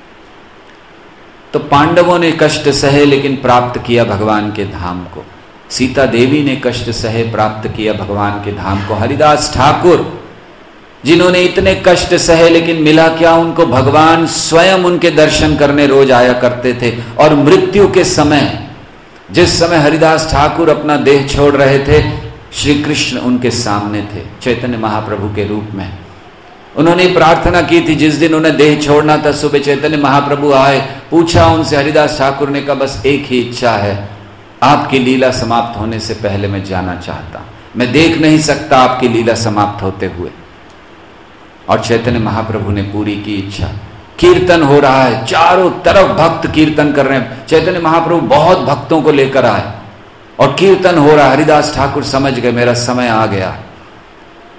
तो पांडवों ने कष्ट सहे लेकिन प्राप्त किया भगवान के धाम को। सीता देवी ने कष्ट सहे, प्राप्त किया भगवान के धाम को। हरिदास ठाकुर जिन्होंने इतने कष्ट सहे लेकिन मिला क्या उनको? भगवान स्वयं उनके दर्शन करने रोज आया करते थे। और मृत्यु के समय, जिस समय हरिदास ठाकुर अपना देह छोड़ रहे थे, श्री कृष्ण उनके सामने थे चैतन्य महाप्रभु के रूप में। उन्होंने प्रार्थना की थी, जिस दिन उन्हें देह छोड़ना था, सुबह चैतन्य महाप्रभु आए, पूछा उनसे, हरिदास ठाकुर ने कहा बस एक ही इच्छा है, आपकी लीला समाप्त होने से पहले मैं जाना चाहता, मैं देख नहीं सकता आपकी लीला समाप्त होते हुए। और चैतन्य महाप्रभु ने पूरी की इच्छा। कीर्तन हो रहा है, चारों तरफ भक्त कीर्तन कर रहे हैं। चैतन्य महाप्रभु बहुत भक्तों को लेकर आए और कीर्तन हो रहा है। हरिदास ठाकुर समझ गए मेरा समय आ गया।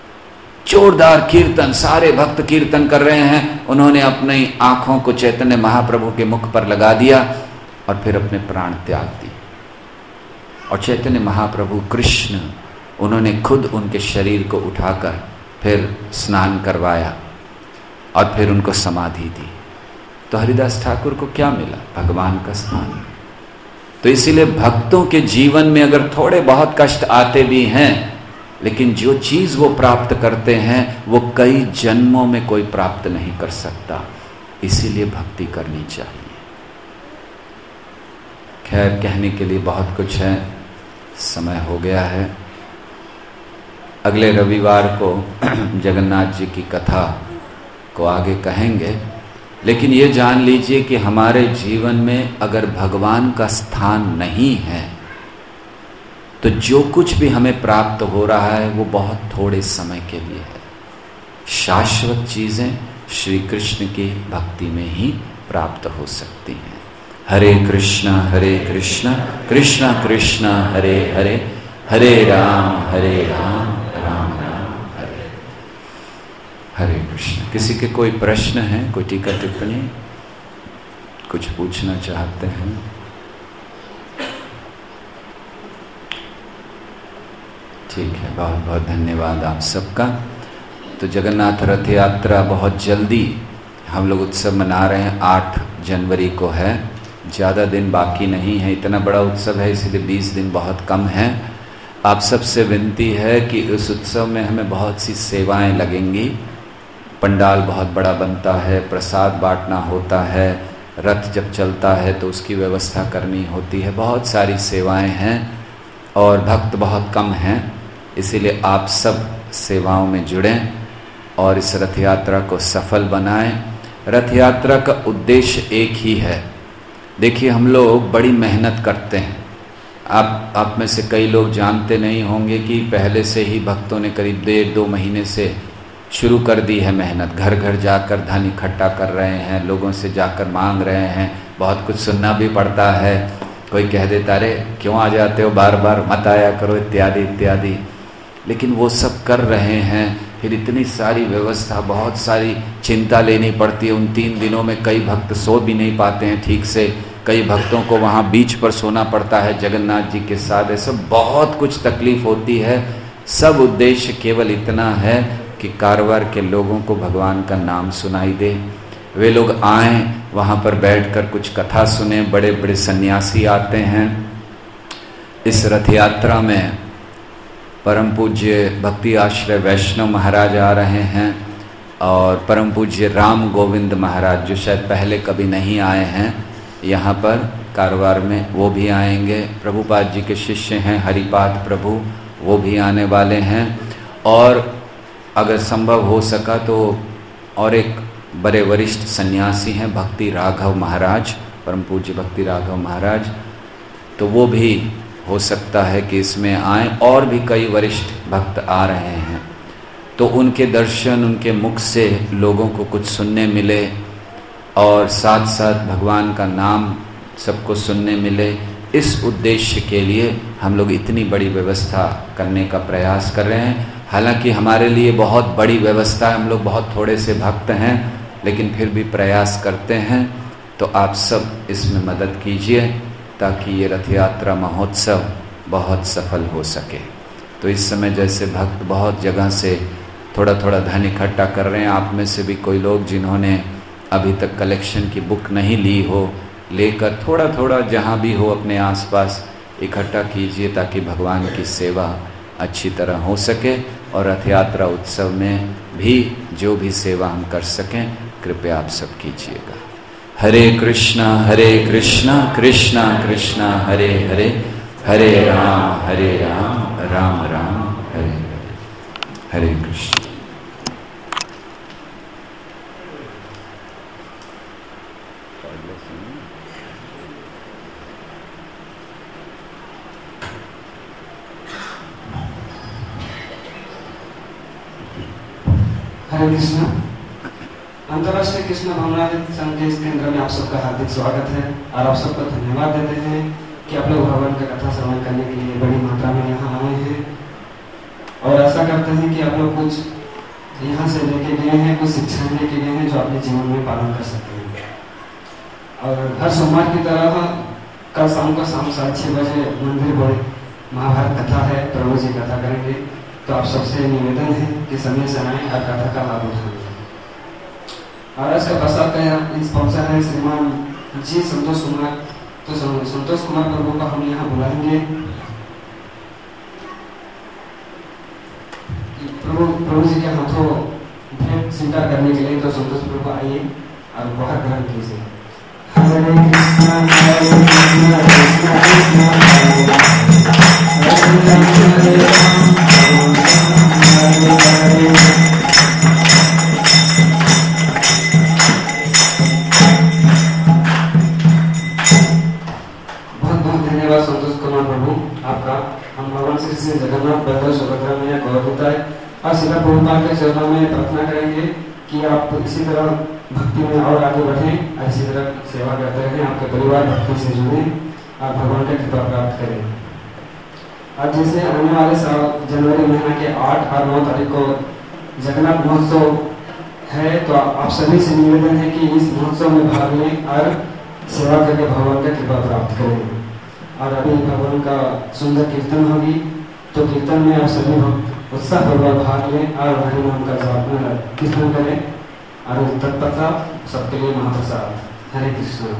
जोरदार कीर्तन, सारे भक्त कीर्तन कर रहे हैं। उन्होंने अपनी आंखों को चैतन्य महाप्रभु के मुख पर लगा दिया और फिर अपने प्राण त्याग दिए। और चैतन्य महाप्रभु कृष्ण उन्होंने खुद उनके शरीर को उठाकर फिर स्नान करवाया और फिर उनको समाधि दी। तो हरिदास ठाकुर को क्या मिला? भगवान का स्थान। तो इसीलिए भक्तों के जीवन में अगर थोड़े बहुत कष्ट आते भी हैं, लेकिन जो चीज वो प्राप्त करते हैं वो कई जन्मों में कोई प्राप्त नहीं कर सकता। इसीलिए भक्ति करनी चाहिए। खैर, कहने के लिए बहुत कुछ है, समय हो गया है। अगले रविवार को जगन्नाथ जी की कथा को आगे कहेंगे। लेकिन ये जान लीजिए कि हमारे जीवन में अगर भगवान का स्थान नहीं है तो जो कुछ भी हमें प्राप्त हो रहा है वो बहुत थोड़े समय के लिए है। शाश्वत चीजें श्री कृष्ण की भक्ति में ही प्राप्त हो सकती हैं। हरे कृष्णा कृष्ण कृष्ण हरे हरे, हरे राम राम राम हरे हरे कृष्ण। किसी के कोई प्रश्न है, कोई टीका टिप्पणी, कुछ पूछना चाहते हैं? ठीक है, बहुत बहुत धन्यवाद आप सबका। तो जगन्नाथ रथ यात्रा बहुत जल्दी हम लोग उत्सव मना रहे हैं। 8 जनवरी को है, ज़्यादा दिन बाकी नहीं है। इतना बड़ा उत्सव है इसलिए 20 दिन बहुत कम है। आप सबसे विनती है कि उस उत्सव में हमें बहुत सी सेवाएं लगेंगी। पंडाल बहुत बड़ा बनता है, प्रसाद बांटना होता है, रथ जब चलता है तो उसकी व्यवस्था करनी होती है, बहुत सारी सेवाएं हैं और भक्त बहुत कम हैं। इसीलिए आप सब सेवाओं में जुड़ें और इस रथ यात्रा को सफल बनाएं। रथ यात्रा का उद्देश्य एक ही है। देखिए, हम लोग बड़ी मेहनत करते हैं। आप में से कई लोग जानते नहीं होंगे कि पहले से ही भक्तों ने करीब 1.5-2 महीने से शुरू कर दी है मेहनत। घर घर जाकर धन इकट्ठा कर रहे हैं, लोगों से जाकर मांग रहे हैं, बहुत कुछ सुनना भी पड़ता है। कोई कह देता, अरे क्यों आ जाते हो बार बार, मत आया करो, इत्यादि इत्यादि। लेकिन वो सब कर रहे हैं। फिर इतनी सारी व्यवस्था, बहुत सारी चिंता लेनी पड़ती है। उन 3 दिनों में कई भक्त सो भी नहीं पाते हैं ठीक से। कई भक्तों को वहाँ बीच पर सोना पड़ता है जगन्नाथ जी के साथ। ऐसा बहुत कुछ तकलीफ होती है। सब उद्देश्य केवल इतना है कि कारवार के लोगों को भगवान का नाम सुनाई दे, वे लोग आएँ, वहाँ पर बैठकर कुछ कथा सुने। बड़े बड़े सन्यासी आते हैं। इस रथ यात्रा में परम पूज्य भक्ति आश्रय वैष्णव महाराज आ रहे हैं और परम पूज्य राम गोविंद महाराज, जो शायद पहले कभी नहीं आए हैं यहाँ पर कारवार में, वो भी आएंगे। प्रभुपाद जी के शिष्य हैं हरिपाद प्रभु, वो भी आने वाले हैं। और अगर संभव हो सका तो और एक बड़े वरिष्ठ सन्यासी हैं भक्ति राघव महाराज, परम पूज्य भक्ति राघव महाराज, तो वो भी हो सकता है कि इसमें आए। और भी कई वरिष्ठ भक्त आ रहे हैं, तो उनके दर्शन, उनके मुख से लोगों को कुछ सुनने मिले और साथ साथ भगवान का नाम सबको सुनने मिले। इस उद्देश्य के लिए हम लोग इतनी बड़ी व्यवस्था करने का प्रयास कर रहे हैं। हालांकि हमारे लिए बहुत बड़ी व्यवस्था है, हम लोग बहुत थोड़े से भक्त हैं, लेकिन फिर भी प्रयास करते हैं। तो आप सब इसमें मदद कीजिए ताकि ये रथ यात्रा महोत्सव बहुत सफल हो सके। तो इस समय जैसे भक्त बहुत जगह से थोड़ा थोड़ा धन इकट्ठा कर रहे हैं, आप में से भी कोई लोग जिन्होंने अभी तक कलेक्शन की बुक नहीं ली हो, लेकर थोड़ा थोड़ा जहाँ भी हो अपने आसपास इकट्ठा कीजिए ताकि भगवान की सेवा अच्छी तरह हो सके। और रथ यात्रा उत्सव में भी जो भी सेवा हम कर सकें, कृपया आप सब कीजिएगा। हरे कृष्णा कृष्णा कृष्णा हरे हरे, हरे राम राम राम हरे हरे। हरे कृष्ण। हरे कृष्णा। अंतर्राष्ट्रीय कृष्ण भावनामृत संघ के इस केंद्र में आप सबका हार्दिक स्वागत है और आप सबको धन्यवाद देते हैं कि आप लोग भगवान का कथा श्रवण करने के लिए बड़ी मात्रा में यहाँ आए हैं। और आशा करते हैं कि आप लोग कुछ यहाँ से लेके गए हैं, कुछ शिक्षाएं लेके गए हैं जो अपने जीवन में पालन कर सकते हैं। और हर सोमवार की तरह कल शाम को 6:30 बजे मंदिर में महाभारत कथा है, प्रभु जी कथा करेंगे। तो आप सबसे निवेदन है कि समय से आए और कथा का लाभ उठाएं। और आज का प्रसाद का स्पॉन्सर है श्रीमान जी संतोष कुमार। तो संतोष कुमार प्रभु को हम यहाँ बुलाएंगे। प्रभु जी के हाथों भेंट स्वीकार करने के लिए। तो संतोष प्रभु आइए और उपहार ग्रहण कीजिए। हरे कृष्णा हरे कृष्णा कृष्णा कृष्णा हरे राम हरे राम हरे हरे। धन्यवाद संतोष कुमार प्रभु आपका। हम भगवान श्री श्री जगन्नाथ बलदेव सुभद्रा मैया गौरवता है और शिला प्रभुपाद के चरणों में प्रार्थना करेंगे कि आप इसी तरह भक्ति में और आगे बढ़ें और इसी तरह सेवा करते रहें, आपके परिवार भक्ति से जुड़ें और भगवान का कृपा प्राप्त करें। आज जैसे आने वाले साल जनवरी महीना के 8 और 9 तारीख को जगन्नाथ महोत्सव है, तो आप सभी से निवेदन है कि इस महोत्सव में भाग लें और सेवा करके भगवान का कृपा प्राप्त करें। और अभी भगवान का सुंदर कीर्तन होगी, तो कीर्तन में आप सभी उत्साहपूर्वक भाग लें और हरि नाम का जाप कीर्तन करें। और तत्परता सबके लिए महाप्रसाद। हरे कृष्ण।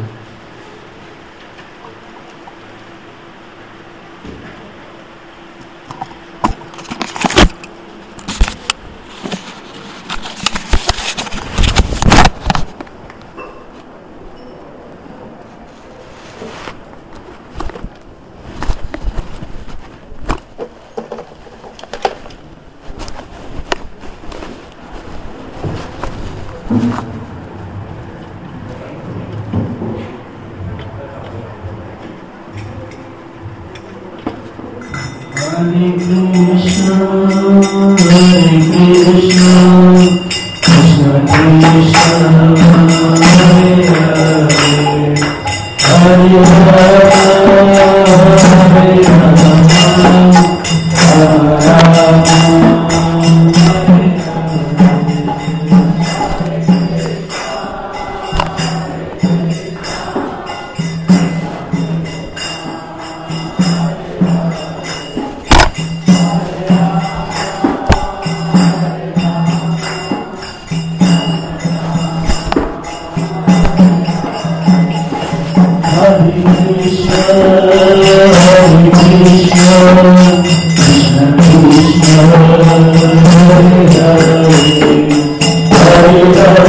Hare